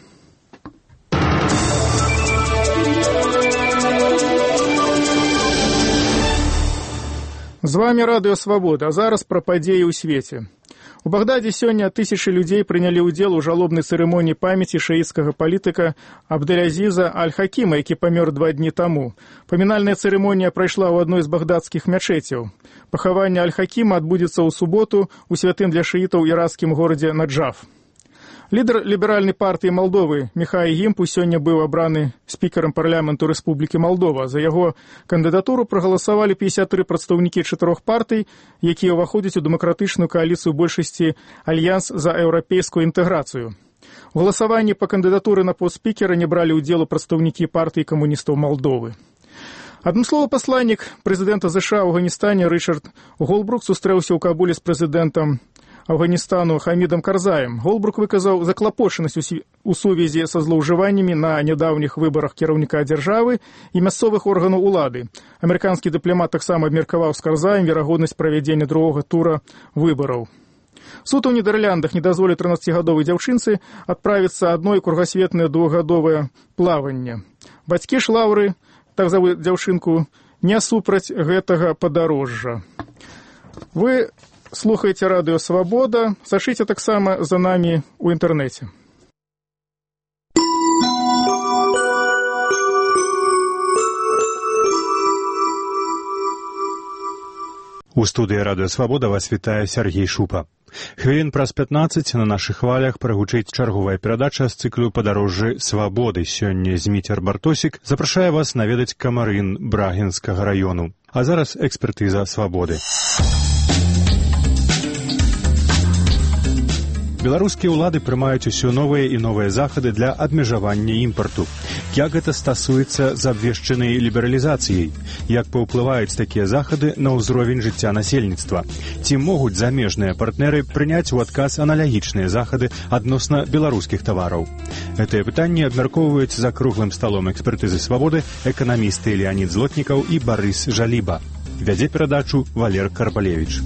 З вами радыё Свабода, а зараз пра падзеі ў свеце. У Багдадзе сёння тысячы людзей прынялі ўдзел у жалобнай цырымоніі памяці шаіцкага палітыка Абдэлязіза Аль-Хакіма, які памёр два дні таму. Памінальная цырымонія прайшла ў адной з багдадскіх мячэцяў. Пахаванне Аль-Хакіма адбудзецца ў суботу ў святым для шыітаў іракскім горадзе Наджаф. Лідар ліберальнай партыі Малдовы Михай Гімпу сёння быў абраны спікерам парламенту Рэспублікі Малдова. За яго кандыдатуру прагаласавалі пятьдесят три прадстаўнікі чатырох партый, якія ўваходзяць у дэмакратычную кааліцыю большасці Альянс за еўрапейскую інтэграцыю. У галасаванні па кандыдатуры на пост спікера не бралі ўдзелу прадстаўнікі партыі камуністаў Малдовы. Адным словам, пасланнік прэзідэнта ЗША ў Афганістане Рычард Голбрук сустрэўся ў Кабуле з прэзідэнтам Афганістану Хамідам Карзаем. Голбрук выказаў заклапочанасць у сувязі са злоўжываннямі на нядаўніх выбарах кіраўніка дзяржавы і мясцовых органаў улады. Амерыканскі дыпламат таксама абмеркаваў з Карзаем верагоднасць правядзення другога тура выбараў. Суд у Нідэрляндах не дазволіць трынаццацігадовай дзяўчынцы адправіцца адной кругасветнае двухгадовае плаванне. Бацькі ж Лаўры, так завуць дзяўчынку, не супраць гэтага падарожжа. Вы слухаеце радыё Свабода, сачыце таксама за намі ў інтэрнэце. У студыі радыё Свабода вас вітае Сергей Шупа. Хвілін праз пятнаццаць на нашых хвалях прагучыць чарговая перадача з цыклу «Падарожжы свабоды». Сёння Зміцер Бартосік запрашае вас наведаць Камарын Брагінскага раёну. А зараз экспертыза свабоды. Беларускія ўлады прымаюць усё новыя і новыя захады для абмежавання імпарту. Як гэта стасуецца з абвешчанай лібералізацыяй? Як паўплываюць такія захады на ўзровень жыцця насельніцтва? Ці могуць замежныя партнеры прыняць у адказ аналагічныя захады адносна беларускіх тавараў? Гэтыя пытанні абмяркоўваюць за круглым сталом экспертызы «Свабоды» эканамісты Леонид Злотнікаў і Барыс Жаліба. Вядзе перадачу Валер Карбалевіч.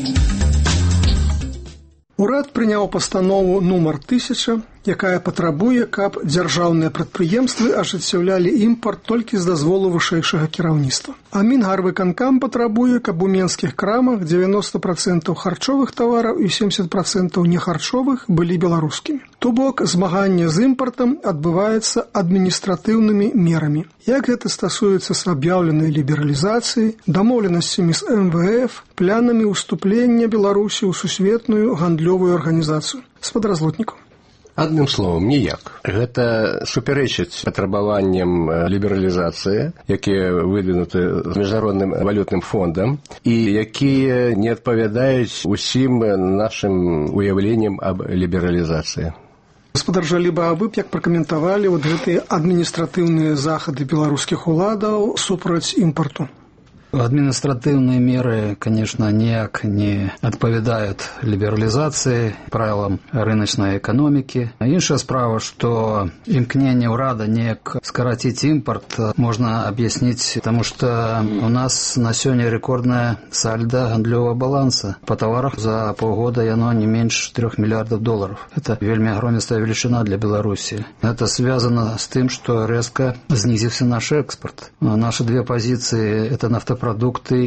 Урад прыняў пастанову нумар тысяча, якая патрабуе, каб дзяржаўныя прадпрыемствы ажыццяўлялі імпарт толькі з дазволу вышэйшага кіраўніцтва. А Мінгарвыканкам патрабуе, каб у менскіх крамах дзевяносто працэнтаў харчовых тавараў і семьдесят працэнтаў нехарчовых былі беларускімі. То бок, змаганне з імпартам адбываецца адміністратыўнымі мерамі. Як гэта стасуецца з аб'яўленай лібералізацыяй, дамоўленасцямі з эм вэ эф, планамі ўступлення Беларусі ў сусветную гандлёвую арганізацыю. Спадар Злотнікаў. Адным словам, ніяк. Гэта супярэчыць патрабаванням лібералізацыі, якія выдвінуты міжнародным валютным фондам і якія не адпавядаюць усім нашым уяўленням аб лібералізацыі. Гаспадар Жаліба, а вы б як пракаментавалі вот гэтыя адміністратыўныя захады беларускіх уладаў супраць імпарту? Административные меры, конечно, никак не отповедают либерализации, правилам рыночной экономики. Іншая справа, что имкнение урада никак скоротить импорт можно объяснить, потому что у нас на сегодня рекордная сальдо гандлёвого баланса. По товарах за полгода оно не меньше трех миллиардов долларов. Это вельми огромная величина для Беларуси. Это связано с тем, что резко снизился наш экспорт. Наши две позиции – это нафтопродукты. Продукты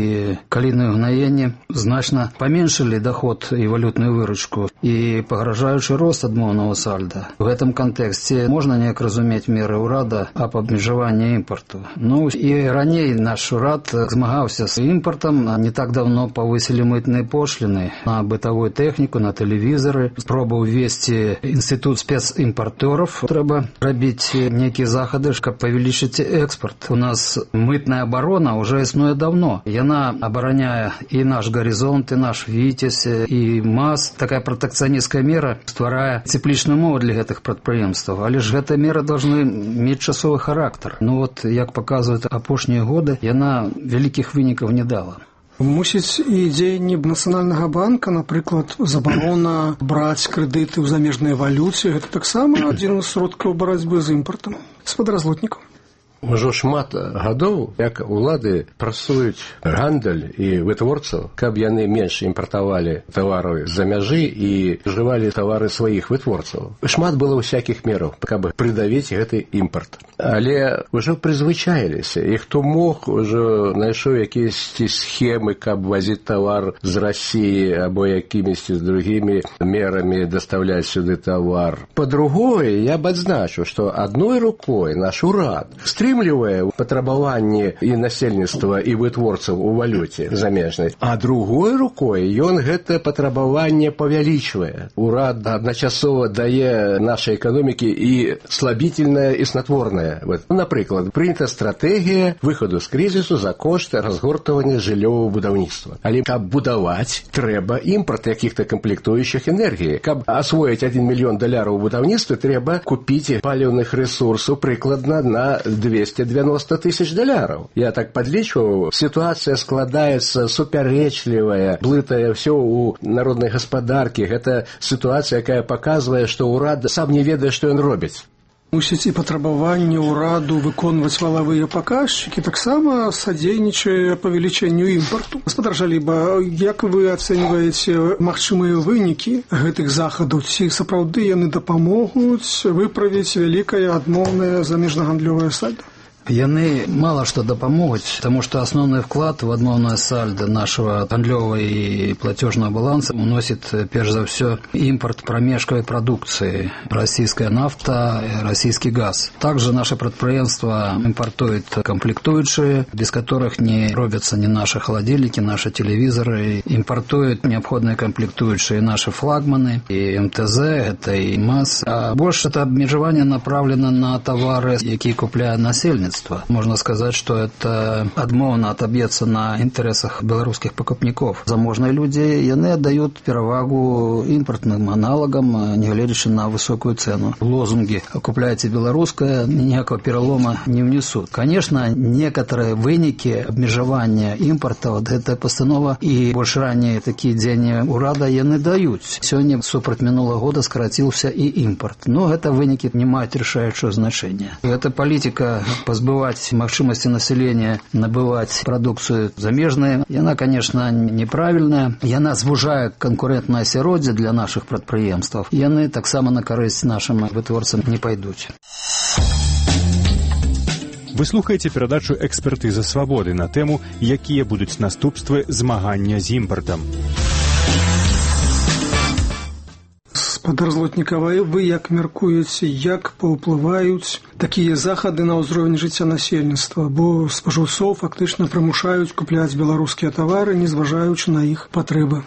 и калийное угнаение значно поменьшили доход и валютную выручку и погрожающий рост адмоўнага сальда. В этом контексте можно неяк разуметь меры урада об обмежевании импорту. Ну и ранее наш урад змагаўся с импортом. Не так давно повысили мытные пошлины на бытовую технику, на телевизоры. Спробовал ввести институт специмпортеров. Треба робить некие заходы, чтобы повеличить экспорт. У нас мытная оборона уже існуе давно. Яна абараняе і наш горизонт, і наш Вітязь, і МАЗ. Такая протекционистская мера стварае цеплічную умову для гэтых прадпрыемстваў. Але ж гэтая мера должны мець часовы характар. Ну вот, як паказваюць апошнія годы, яна вялікіх вынікаў не дала. Мусіць і дзеянні Нацыянальнага банка, напрыклад, забарона браць крэдыты ў замежнай валюце, гэта таксама адзін з сродкаў барацьбы з імпартам. Спадар Злотнікаў. Ужо шмат гадоў, як улады прасуюць гандаль і вытворцаў, каб яны менш імпартавалі тавары з-за мяжы і ўжывалі тавары сваіх вытворцаў. Шмат было ўсякіх мераў, каб прыдавіць гэты імпарт. Але ўжо прызвычаіліся, і хто мог, ужо знайшоў якіясьці схемы, каб вазіць тавар з Расіі або якімісьці з другімі мерамі дастаўляць сюды тавар. Па-другое, я б адзначыў, што адной рукой наш урад стрымлівае патрабаванні і насельніцтва і вытворцаў у валюце замежнай, а другой рукой ён гэта патрабаванне павялічвае. Урад адначасова дае нашай эканомікі і слабительнае і снатворнае. Вот, напрыклад, прынята стратэгія выхаду з крызісу за кошт разгортавання жыллёвага будаўніцтва. Але каб будаваць, трэба імпарт якіх-то камплектуючых энергіі. Каб асвоіць адзін мільён даляраў у будаўніцтве, трэба купіць паліўных рэсурсаў прыкладна на двести девяносто тысяч даляраў. Я так падлічваў, сітуацыя складаецца супярэчлівая, блытая ўсё ў народнай гаспадаркі. Гэта сітуацыя, якая паказвае, што ўрад сам не ведае, што ён робіць. Мусіць і патрабаванне ўраду выконваць валавыя паказчыкі таксама садзейнічае павелічэнню імпарту. Гаспадар Жаліба, як вы ацэньваеце магчымыя вынікі гэтых захадаў? Ці сапраўды яны дапамогуць выправіць вялікае адмоўнае замежнагандлёвае сальда? Яны мало что дапамогуць, потому что основной вклад в адмоўнае сальдо нашего гандлёвого и платежного баланса уносит, прежде за все, импорт промежковой продукции, российская нафта, российский газ. Также наше предприятие импортует комплектующие, без которых не робятся ни наши холодильники, наши телевизоры, импортуют необходные комплектующие наши флагманы, и эм тэ зэ, это и МАЗ. А больше это обмежевание направлено на товары, которые купляет насельніцтва. насельніцтва. Можна сказаць, што это адмоўна адаб'ецца на інтарэсах беларускіх пакупнікоў. Заможныя людзі, яны аддаюць перавагу імпартным аналагам, нягледзячы на высокую цену. Лозунги «Купляйте белорусское» никакого перелома не внесут. Конечно, некоторые выники обмежевания импорта, вот эта постанова и больше ранее такие дзеянні урада яны дают. Сегодня супроть минулого года скоротился и импорт. Но это выники не имеют решающего значения. Эта политика позбывать магчымасці населения набывать продукцию замежную, она, конечно, неправильная. Яна звужае конкурентное асяроддзе для наших прадпрыемств. Яны таксама на карысць нашим вытворцам не пойдуць. Вы слухаеце перадачу «Экспертыза свабоды» на тэму, якія будуць наступствы змагання з імпартам. Спадар Злотнікава, вы як мяркуеце, як паўплываюць такія захады на ўзровень жыцця насельніцтва, бо спажыўцоў фактычна прымушаюць купляць беларускія тавары, не зважаючы на іх патрэбы.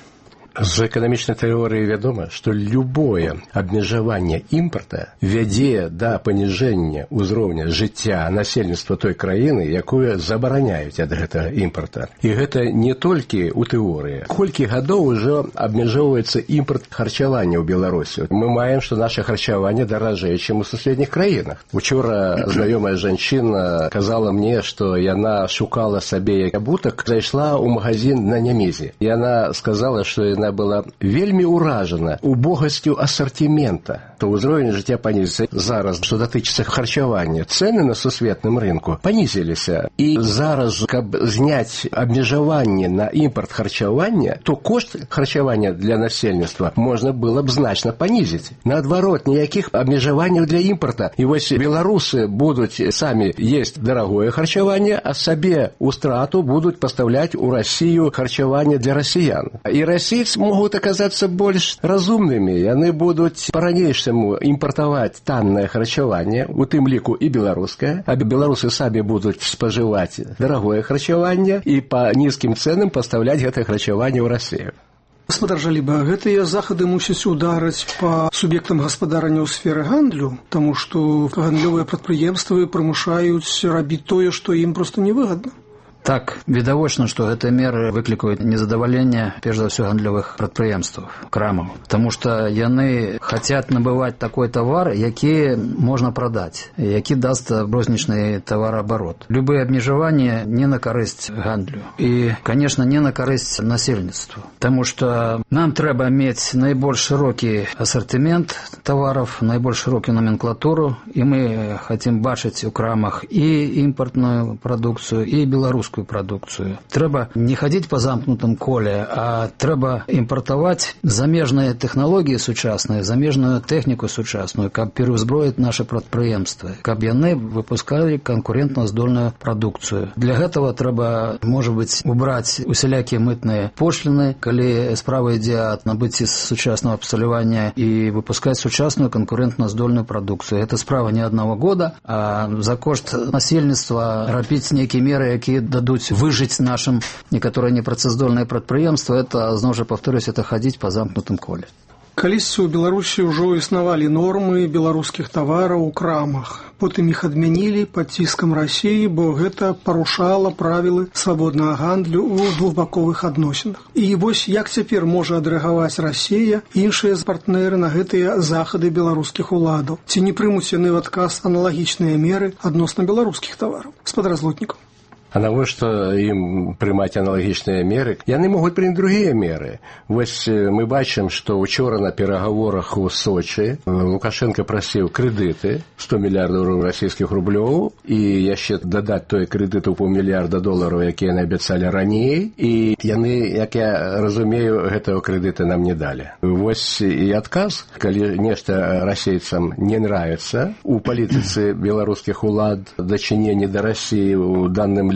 З эканамічнай тэорыі вядома, што любое абмежаванне імпарта вядзе да паніжэння ўзроўня жыцця насельніцтва той краіны, якую забараняюць ад гэтага імпарта. І гэта не толькі ў тэорыі. Колькі гадоў ужо абмежоўваецца імпарт харчавання ў Беларусі. Мы маем, што наша харчаванне даражэй, чым у суседніх краінах. Учора знаёмая жанчына казала мне, што яна шукала сабе абутак, зайшла ў магазин на Нямезе. Яна сказала, што яна была вельмі ўражана убогасцю асартымента, то ўзровень жыцця панізіцца. Зараз, што датычыцца харчавання, цэны на сусветным рынку панізіліся. І зараз, каб зняць абмежаванне на імпарт харчавання, то кошт харчавання для насельніцтва можна было б значна панізіць. Наадварот, ніякіх абмежаванняў для імпарта. І вось беларусы будуць самі есць дарагое харчаванне, а сабе ў страту будуць пастаўляць у Расію харчаванне для расіян. І расійцы могуць аказацца больш разумнымі. Яны будуць па-ранейшаму імпартаваць таннае харчаванне, у тым ліку і беларускае, а беларусы самі будуць спажываць дарагое харчаванне і па нізкім цэнам пастаўляць гэтае харчаванне ў Расію. Гаспадар Жаліба, гэтыя захады мусяць ударыць па суб'ектам гаспадарання ў сферы гандлю, таму што гандлёвыя прадпрыемствы прымушаюць рабіць тое, што ім проста невыгадна. Так, відавочна, што гэтыя меры выклікаюць незадаваленне, перш за ўсё, гандлёвых прадпрыемстваў, крамаў. Таму што яны хацяць набываць такой тавар, які можна прадаць, які даст рознічны тавараабарот. Любыя абмежаванні не на карысць гандлю. І, канешне, не на карысць насельніцтву. Таму што нам трэба мець найбольш шырокі асартымент тавараў, найбольш шырокую номенклатуру, і мы хацім бачыць у крамах і імпартную прадукцыю, і беларускую продукцию. Трэба не ходить по замкнутым коле, а трэба імпартаваць замежныя тэхналогіі сучасныя, замежную тэхніку сучасную, каб пераўзброіць нашы прадпрыемствы, каб яны выпускалі канкурентназдольную прадукцыю. Для гэтага трэба, можа быць, убраць усялякія мытныя пошліны, калі справа ідзе ад набыцці сучаснага абсталявання, і выпускаць сучасную канкурентназдольную прадукцыю. Гэта справа не аднаго года, а за кошт насельніцтва рабіць нейкія меры, якія дадуць выжыць нашым некаторыя непрацаздольныя прадпрыемствы, это, зноў жа паўторюсь, это хадзіць па замкнутым коле. Калісьці ў Беларусі ўжо існавалі нормы беларускіх тавараў у крамах. Потым іх адмянілі пад ціскам Расіі, бо гэта парушала правілы свабоднага гандлю ў двухбаковых адносінах. І вось як цяпер можа адрэагаваць Расія і іншыя партнеры на гэтыя захады беларускіх уладаў? Ці не прымуць яны ў адказ аналагічныя меры адносна беларускіх тавараў? Гаспадар Злотнікаў. А навошта ім прымаць аналагічныя меры? Яны могуць прыняць другія меры. Вось мы бачым, што учора на перагаворах у Сочы Лукашенко прасіў крэдыты сто мільярдаў расійскіх рублёў і яшчэ дадаць той крэдыт у паўмільярда долараў, якія яны абяцалі раней, і яны, як я разумею, гэтага крэдыта нам не далі. Вось і адказ, калі нешта расейцам не нравіцца у палітыцы беларускіх улад, дачыненні да Расіі у данным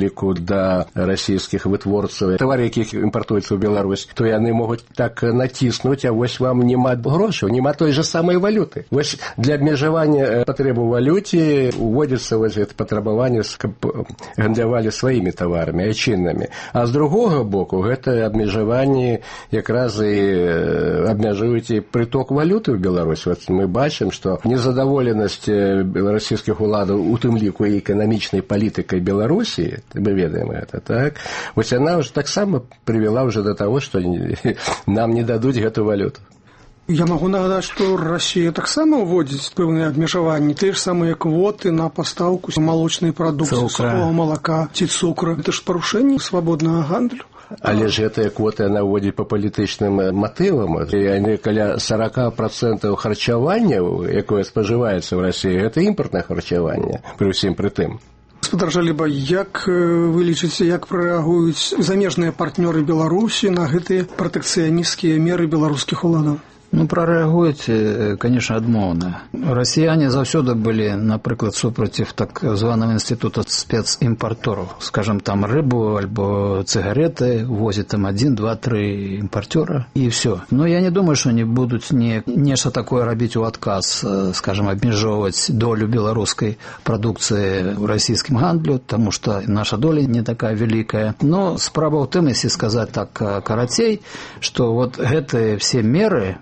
ліку да расійскіх вытворцаў тавары, якіх імпартуюцца ў Беларусь, то яны могуць так націснуць, а вось вам няма грошаў, няма той же самай валюты. Вось для абмежавання патрэб у валюце уводзіцца вось гэта патрабаванне, каб гандлявалі сваімі таварамі, айчыннымі. А з другога боку, гэта абмежаванне якраз і абмяжуюць і прыток валюты ў Беларусь. Вот мы бачым, што незадаволенасць расійскіх уладаў, у тым ліку і эканамічнай палітыкай Беларусі, мы ведаем гэта, так? Вось яна ўжо таксама прывяла ўжо да таго, што нам не дадуць гэту валюту. Я магу нагадаць, што Расія таксама ўводзіць пэўныя абмежаванні, тыя ж самыя квоты на пастаўку малочнай прадукцыі, сухога малака ці цукру. Гэта ж парушэнне свабоднага гандлю. Але ж гэтыя квоты яна ўводзіць па палітычным матывам. Яны каля сорок процентов харчавання, якое спажываецца ў Расіі, гэта імпартнае харчаванне, пры ўсім пры тым. Гаспадар Жаліба, як вы лічыце, як прарэагуюць замежныя партнёры Беларусі на гэтыя пратэкцыянісцкія меры беларускіх уладаў? Ну, прарэагуюць, конечно, адмоўна. Расіяне заўсёды былі, напрыклад, супраціў так званого інстытута спецімпартораў. Скажем, там рыбу альбо цыгареты возят там один, два, три импортера и все. Но я не думаю, что они будут не, нечто такое робить у отказ, скажем, обмежевывать долю белорусской продукции в российском гандлю, потому что наша доля не такая великая. Но справа в том, если сказать так коротей, что вот эти все меры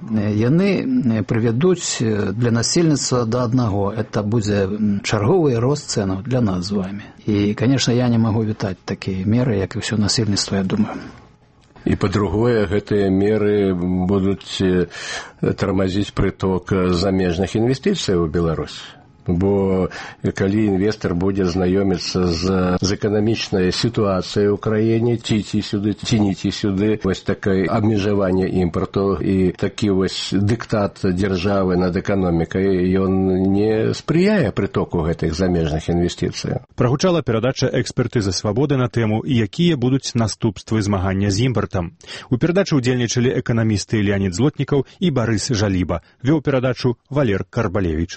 яны прывядуць для насельніцтва да аднаго. Это будзе чарговы рост цэнаў для нас з вами. І, конечно, я не магу вітаць такія меры, як і ўсё насельніцтва, я думаю. І па-другое, гэтыя меры будуць тармазіць прыток замежных інвестыцый у Беларусь. Бо калі інвестор будзе знаёміцца з, з эканамічнай сітуацыяй у краіне, ці ці сюды, ці не ці сюды, вось такое абмежаванне імпарту і такі вось дыктат дзяржавы над эканомікай, ён не спрыяе прытоку гэтых замежных інвестыцый. Прагучала перадача экспертызы «Свабоды» на тэму, якія будуць наступствы змагання з імпартам. У перадачы ўдзельнічалі эканамісты Леонид Злотнікаў і Барыс Жаліба. Вёў перадачу Валер Карбалевіч.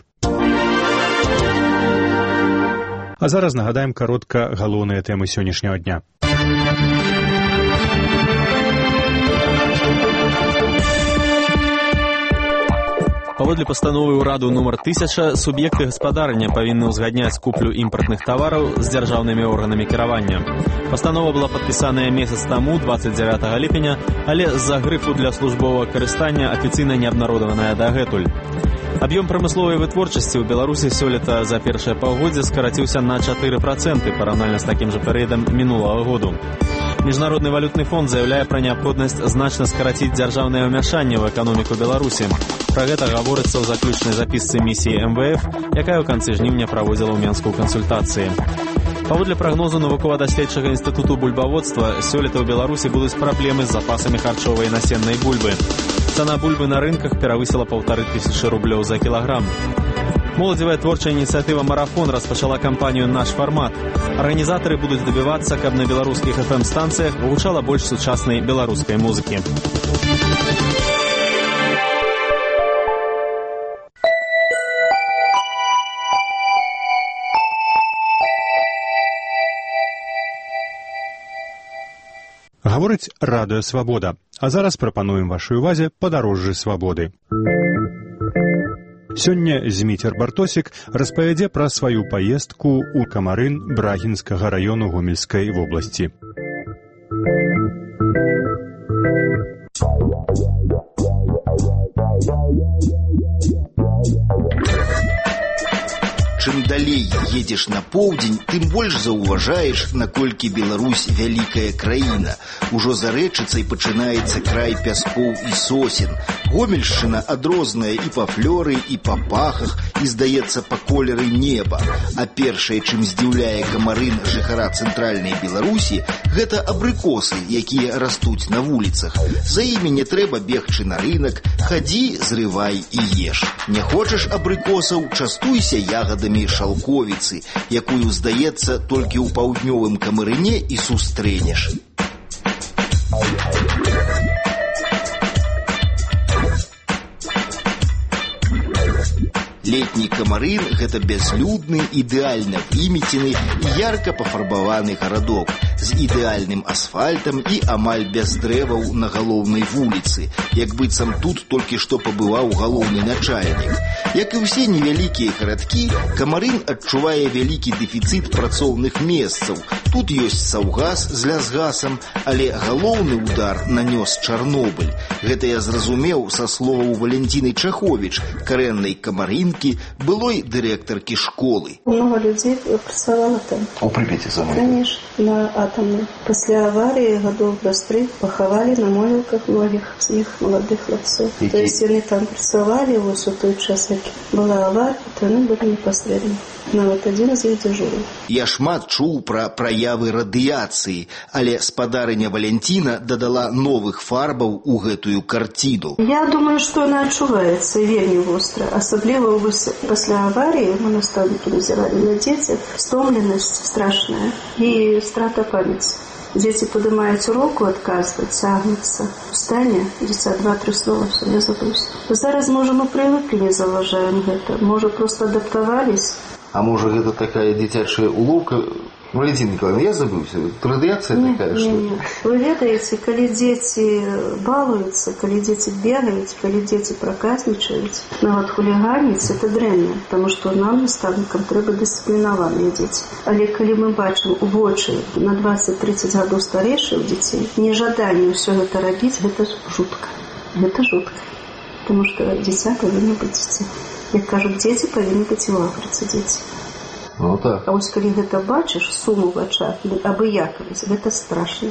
А зараз нагадаем каротка галоўныя тэмы сённяшняга дня. Паводле пастановы ўраду нумар тысяча, суб'екты гаспадарання павінны ўзгадняць куплю імпартных тавараў з дзяржаўнымі органамі кіравання. Пастанова была падпісаная месяц таму, двадцать девятого ліпеня, але з-за грыфу для службовага карыстання афіцыйна не абнародаваная дагэтуль. Аб'ём прамысловай вытворчасці ў Беларусі сёлета за першае паўгоддзе скараціўся на чатыры проценты параўнальна з такім жа перыядам мінулага году. Міжнародны валютны фонд заяўляе пра неабходнасць значна скараціць дзяржаўнае ўмяшанне ў эканоміку Беларусі. Пра гэта гаворыцца ў заключнай запісцы місіі эм вэ эф, якая ў канцы жніўня праводзіла ў Менску кансультацыі. Паводле прагнозу навукова-даследчага інстытуту бульбаводства, сёлета ў Беларусі будуць праблемы з запасамі харчовай і насеннай бульбы. Цана бульбы на рынках перавысіла паўтары тысячы рублёў за кілаграм. Моладзевая творчая ініцыятыва «Марафон» распачала кампанію «Наш фармат». Арганізатары будуць дабівацца, каб на беларускіх эф эм-станцыях гучала больш сучаснай беларускай музыкі. Гаворыць радыё «Свабода». А зараз прапануем вашай увазе падарожжы свабоды. Сёння Зміцер Бартосік распавядзе пра сваю паездку ў Камарын Брагінскага раёну Гомельскай вобласці. Чым далей едзеш на поўдзень, тым больш заўважаеш, наколькі Беларусь вялікая краіна. Ужо за рэчыцай пачынаецца край пяскоў і сосен. Гомельшчына адрозная і па флёры, і па пахах, і, здаецца, па колеры неба. А першае, чым здзіўляе Камарын жыхара цэнтральнай Беларусі, гэта абрыкосы, якія растуць на вуліцах. За імі не трэба бегчы на рынак, хадзі, зрывай і еш. Не хочаш абрыкосаў, частуйся ягадамі шалковіцы, якую, здаецца, толькі ў паўднёвым Камарыне і сустрэнеш. Летні Камарын – гэта бязлюдны, ідэальна вымецены і ярка пафарбаваны гарадок з ідэальным асфальтам і амаль без дрэваў на галоўнай вуліцы, як быццам тут толькі што пабываў галоўны начальнік. Як і ўсе невялікія гарадкі, Камарын адчувае вялікі дэфіцыт працоўных месцаў. Тут ёсць Саўгас з лясгасам, але галоўны удар нанёс Чарнобыль. Гэта я зразумеў са словаў Валентины Чахович, карэннай камарынкі, былой дырэктаркі школы. Много людей працавала там. У Припяти самой? Конечно, на атомной. После аварии годов до стрых пахавали на могилках многих з них молодых хлопцов. И то есть они там працавали, вот у той час, як была авария, то они были непосредственно. Нават один з іх дзяжурыў. Я шмат чуў пра праявы радыяцыі, але спадарыня Валентина дадала новых фарбаў у гэтую карціну. Я думаю, што яна адчуваецца вельмі востра, асабліва пасля аварыі мы настаўнікі назіралі на дзецях, стомленасць страшная і страта памяці. Дзеці падымаюць руку, адказваць, цягнуцца. В стане дзіця два-тры слова, што я забыўся. Зараз, можа, мы прывыклі, не заўважаем гэта. Можа, проста адаптавались. А может, это такая дзіцячая уловка? Валентина Николаевна, я забылся. Радиация не, такая, не, что... Не. Вы ведаете, когда дети балуются, когда дети бегают, когда дети проказничают, но вот хулиганить, это дрянно, потому что нам, наставникам, треба дисциплинованные дети. Але когда мы бачим в очи на двадцать-тридцать годов старейших детей, нежаданию все это робить, это жутко. Это жутко. Потому что дитя повинно быть детей. Як кажуть, дзеці павінны быць і ў Афрыцы дзеці. Ну так. А вось калі гэта бачыш, суму в ачах, абыякавасць, гэта страшна.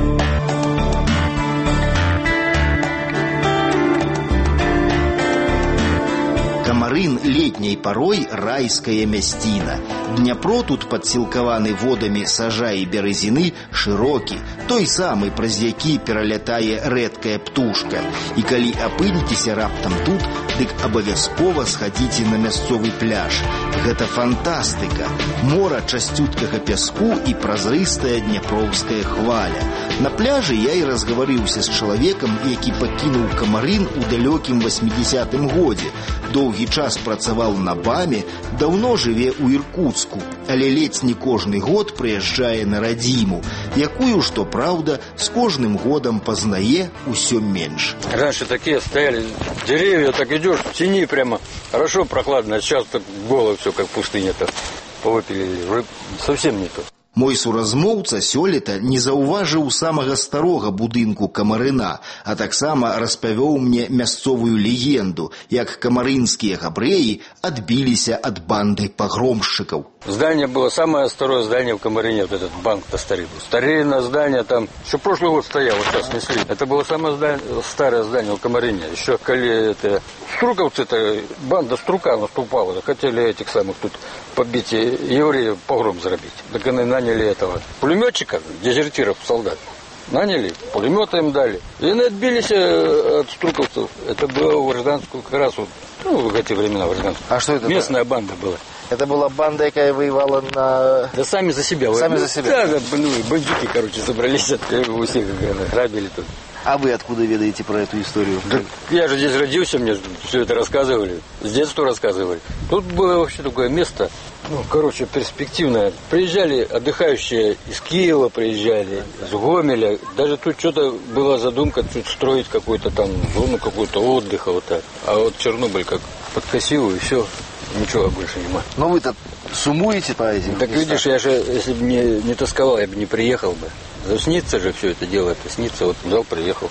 Камарын летняй парой райская мясціна. Дняпро тут падсілкаваны водамі сажа і бярэзіны шырокі, той самы, праз які пералятае рэдкая птушка. І калі апыніцеся раптам тут, дык абавязкова схадзіце на мясцовы пляж. Гэта фантастыка. Мора часцюткага пяску і празрыстая дняпроўская хваля. На пляжы я і разгаварыўся з чалавекам, які пакінуў Камарын у далёкім васьмідзесятым годзе. Доўгі час працаваў на БАМе, даўно жыве ў Іркуцку, але ледзь не кожны год прыязджае на радзіму, якую, што праўда, з кожным годам пазнае ўсё менш. Раньше такие стояли деревья, так идешь в тени прямо, хорошо прохладно, а сейчас так голо все, как пустыня-то, повыпили, совсем не то. Мой суразмоўца сёлета не заўважыў самага старога будынку Камарына, а таксама распавёў мне мясцовую легенду, як камарынскія габрэі адбіліся ад банды пагромшчыкаў. Здание было самое старое здание в Камарине, вот этот банк-то старый был. Старинное здание там, еще прошлый год стояло, вот сейчас снесли. Это было самое здание, старое здание в Камарине. Еще коли это струковцы-то, банда Струка наступала, хотели этих самых тут побить евреев, погром заробить. Так они наняли этого пулеметчика, дезертиров, солдат. Наняли, пулеметы им дали. И они отбились от струковцев. Это было в гражданскую как раз вот, ну, в эти времена в гражданскую. А что это? Местная такое? Банда была. Это была банда, якая воевала на... Да сами за себя. Сами ну, за себя? Да, да, ну, бандюки, короче, собрались, у всех грабили тут. А вы откуда ведаете про эту историю? Да, я же здесь родился, мне все это рассказывали. С детства рассказывали. Тут было вообще такое место, ну, короче, перспективное. Приезжали отдыхающие из Киева, приезжали, из Гомеля. Даже тут что-то была задумка тут строить какую-то там зону какую-то отдыха вот так. А вот Чернобыль как подкосил, и все. Ничего больше нема. Но вы-то сумуете по этим? Так местам? Видишь, я же, если бы не, не тосковал, я бы не приехал бы. Снится же все это дело, это снится, вот взял, приехал.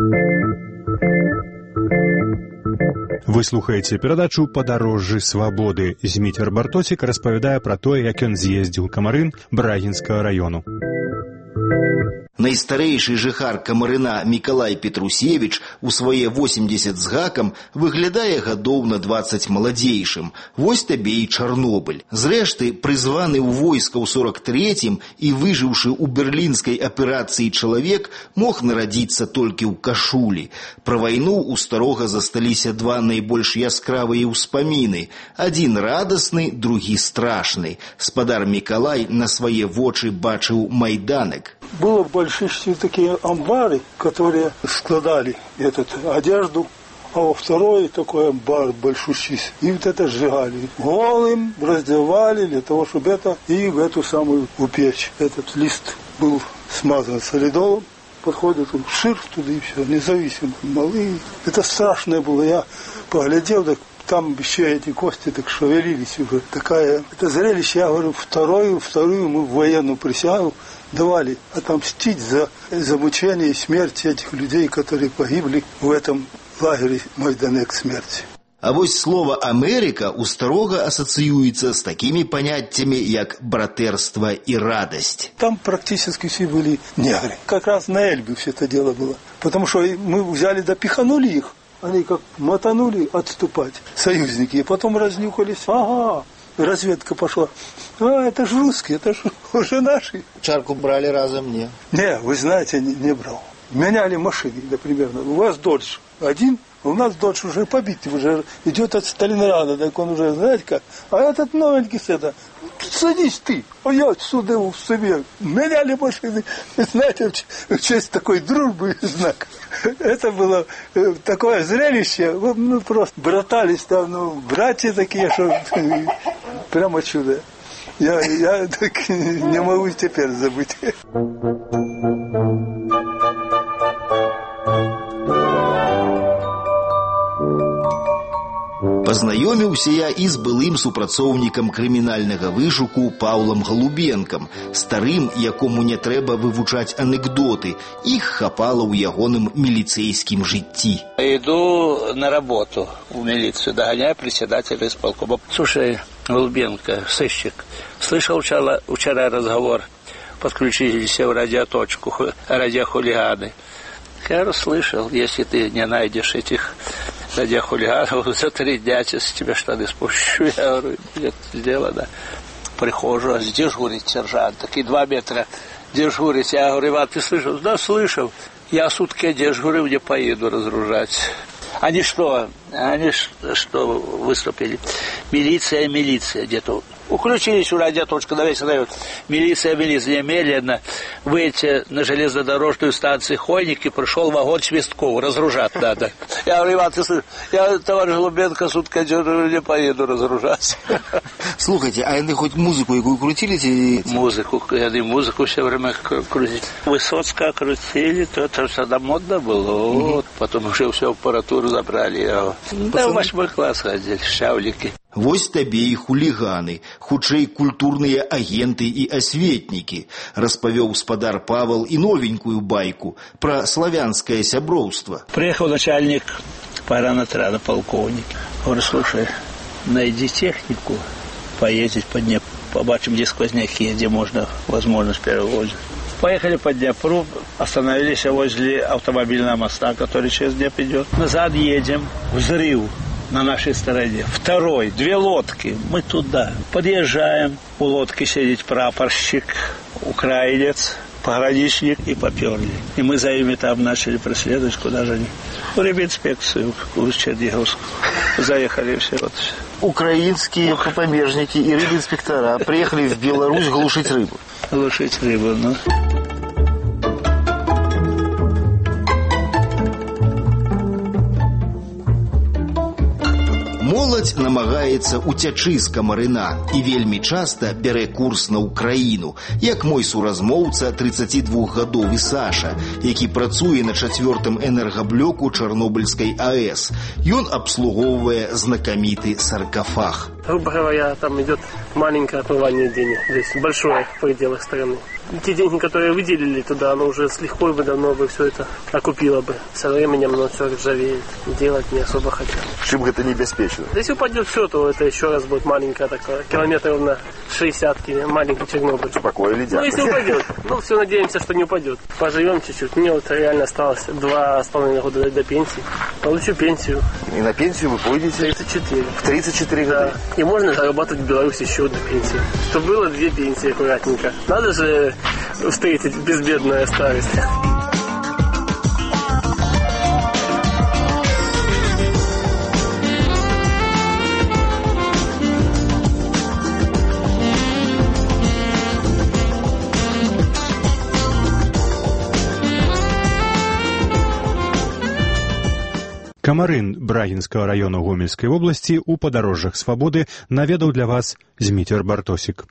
Вы слухаеце перадачу «Падарожжы свабоды». Зміцер Бартосік распавядае пра тое, як ён з'ездзіў Камарын Брагінскага раёну. Найстарэйшы жыхар Камарына Мікалай Петрусевіч у свае восемьдесят з гакам выглядае гадоў на двадцать маладзейшым. Вось табе і Чарнобыль. Зрэшты, прызваны ў войска ў сорок трэцім і выжыўшы ў берлінскай аперацыі чалавек мог нарадзіцца толькі ў кашулі. Пра вайну ў старога засталіся два найбольш яскравыя ўспаміны. Адзін радасны, другі страшны. Спадар Мікалай на свае вочы бачыў майданак. Было в большинстве такие амбары, которые складали эту одежду, а во второй такой бар большущий. И вот это сжигали. Голым раздевали для того, чтобы это и в эту самую упечь. Этот лист был смазан солидолом. Подходит он, ширф туда и все, независимо. Малые. Это страшное было. Я поглядел, так там еще эти кости так шевелились уже. Такая, это зрелище, я говорю, вторую, вторую мы в военную присягу давали отомстить за, за мучение и смерть этих людей, которые погибли в этом лагере Майдане к смерти. А вось слово «Америка» у старога ассоциируется с такими понятиями, как братерство и радость. Там практически все были негры. Как раз на Эльбе все это дело было. Потому что мы взяли да пиханули их. Они как мотанули отступать, союзники. И потом разнюхались. Ага, разведка пошла. А, это же русские, это же уже наши. Чарку брали разом не? Не, вы знаете, не, не брал. Меняли машины, например. У вас Додж один, у нас Додж уже побитый, уже идет от Сталинграда, так он уже, знаете как. А этот новенький с это, садись ты, а я отсюда в себе. Меняли машины, знаете, в честь такой дружбы знак. Это было такое зрелище, мы просто братались там, ну, братья такие, что прямо чудо. Я, я так не могу теперь забыть. Пазнаёміўся я і з былым супрацоўнікам крымінальнага вышуку Паўлам Галубенкам, старым, якому не трэба вывучаць анекдоты. Іх хапала ў ягоным милицейскім жыцці. Иду на работу в милицию, догоняю председателя исполкома. Слушай, Голубенко, сыщик, слышал вчера, вчера разговор, подключились в радиоточку, радиохулиганы. Я расслышал, если ты не найдешь этих радиохулиганов, за три дня с тебя штаны спущу. Я говорю, нет, сделано. Прихожу, а дежурить сержант, такие два метра дежурить. Я говорю, Иван, ты слышал? Да, слышал. Я сутки дежурю, где поеду разгружать. Они что? Они что выступили? Милиция, милиция где-то. Включились у радиоточку, на весь район. Милиция, милиция. Немедленно выйти на железнодорожную станцию Хойники, пришел вагон Свистков, разгружать надо. Я говорю, Иван, ты слышишь? Я, товарищ Голубенко, сутки не поеду разгружать. Слушайте, а они хоть музыку какую крутили? Музыку, они музыку все время крутили. Высоцкая крутили, то это всегда модно было. Вот. Потом уже всю аппаратуру забрали. Да, в восьмой класс ходили, шавлики. Вось табе і хуліганы, хутчэй культурныя агенты і асветнікі, распавёў спадар Павел і новенькую байку пра славянскае сяброўства. Приехал начальник паранотряда, полковник. Говорю, слушай, найди технику, поездить по Днепру, побачим, где сквозняки, где можно возможность перевозить. Поехали по Днепру, остановились возле автомобильного моста, который через Днепр идет. Назад едем, взрыв на нашей стороне. Второй, две лодки, мы туда. Подъезжаем, у лодки сидит прапорщик, украинец, пограничник, и поперли. И мы за ними там начали преследовать, куда же они. В рыбинспекцию, в Черниговскую. Заехали все. Вот. Украинские помежники и рыбинспектора приехали в Беларусь глушить рыбу. Глушить рыбу, ну. Моладзь намагаецца уцячы з камарына і вельмі часта бярэ курс на ўкраіну, як мой суразмоўца трыццацідвухгадовы Саша, які працуе на чацвёртым энергаблоку Чарнобыльскай АЭС. Ён абслугоўвае знакаміты саркофаг. Грубо говоря, там идет маленькое отмывание денег, здесь большое в пределах страны. Те деньги, которые выделили туда, оно уже с легкой бы давно бы все это окупило бы. Со временем оно все ржавеет, делать не особо хотят. Чем это небеспечно? Если упадет все, то это еще раз будет маленькая такая, километров на шестьдесят, маленький Чернобыль. Такое летят. Ну, если упадет. Ну, все надеемся, что не упадет. Поживем чуть-чуть. Мне вот реально осталось два с половиной года до пенсии. Получу пенсию. И на пенсию вы пойдете? тридцать четыре. В тридцать четыре года? Да. И можно зарабатывать в Беларуси еще одну пенсию. Чтобы было две пенсии аккуратненько. Надо же встретить безбедную старость. Камарын Брагінскага раёна Гомельскай вобласці ў падарожжах свабоды наведаў для вас Зміцер Бартосік.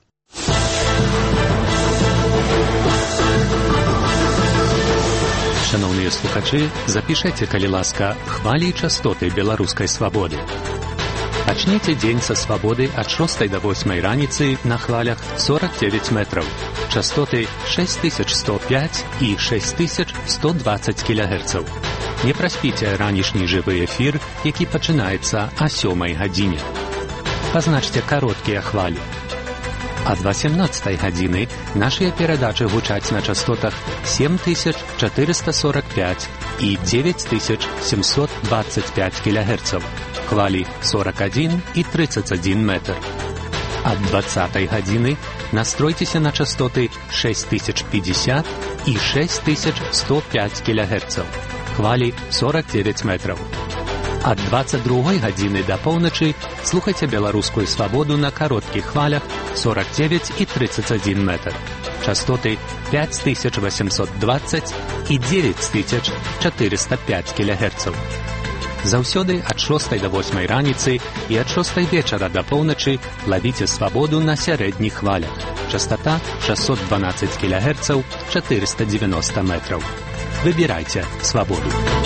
Шановныя слухачы, запішэце, калі ласка, хвалі і частоты беларускай свабоды. Пачнеце дзень са свабоды ад шостай да восьмай раніцы на хвалях сорок девять метраў. Частоты шесть тысяч сто пять і шесть тысяч сто двадцать кілогерцаў. Не праспіце ранішні жывы эфір, які пачынаецца о сёмай гадзіне. Пазначце кароткія хвалі. Ад восемнадцатай гадзіны нашыя перадачы гучаць на частотах семь тысяч четыреста сорок пять і девять тысяч семьсот двадцать пять кілогерцаў. Хвалі сорок один і тридцать один метр. Ад двадцатай гадзіны настройцеся на частоты шесть тысяч пятьдесят і шесть тысяч сто пять кілогерцаў. Хвалі сорок девять метраў. Ад двадцать другой гадзіны да поўначы слухайце беларускую свабоду на кароткіх хвалях сорок девять і тридцать один метр. Частоты пять тысяч восемьсот двадцать і девять тысяч четыреста пять кілогерцаў. Заўсёды ад шостай да восьмай раніцы і ад шостай вечара да поўначы лавіце свабоду на сярэдніх хвалях. Частота шестьсот двенадцать кілогерцаў, четыреста девяносто метраў. Выбирайте свободу.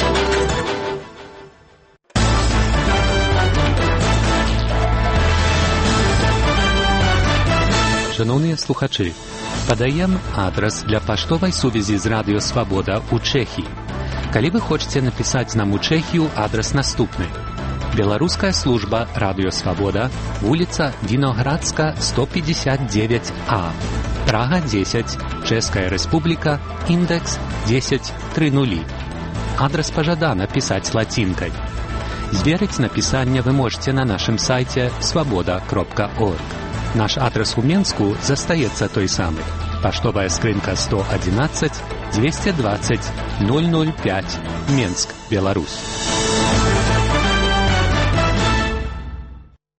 Шановныя слухачы, падаем адрас для паштовай сувязі з радыё «Свабода» ў Чэхіі. Калі вы хочаце напісаць нам у Чэхію, адрас наступны. Беларуская служба радыё «Свабода», вуліца Віноградска, сто пятьдесят девять А. Прага десять, Чэшская Рэспубліка, індекс десять тридцать. Адрас пажадана пісаць лацінкай. Зверыць напісанне вы можете на нашым сайце свабода кропка орг. Наш адрас у Менску застаецца той самы. Паштовая скрынка сто одиннадцать двести двадцать ноль ноль пять, Менск, Беларусь.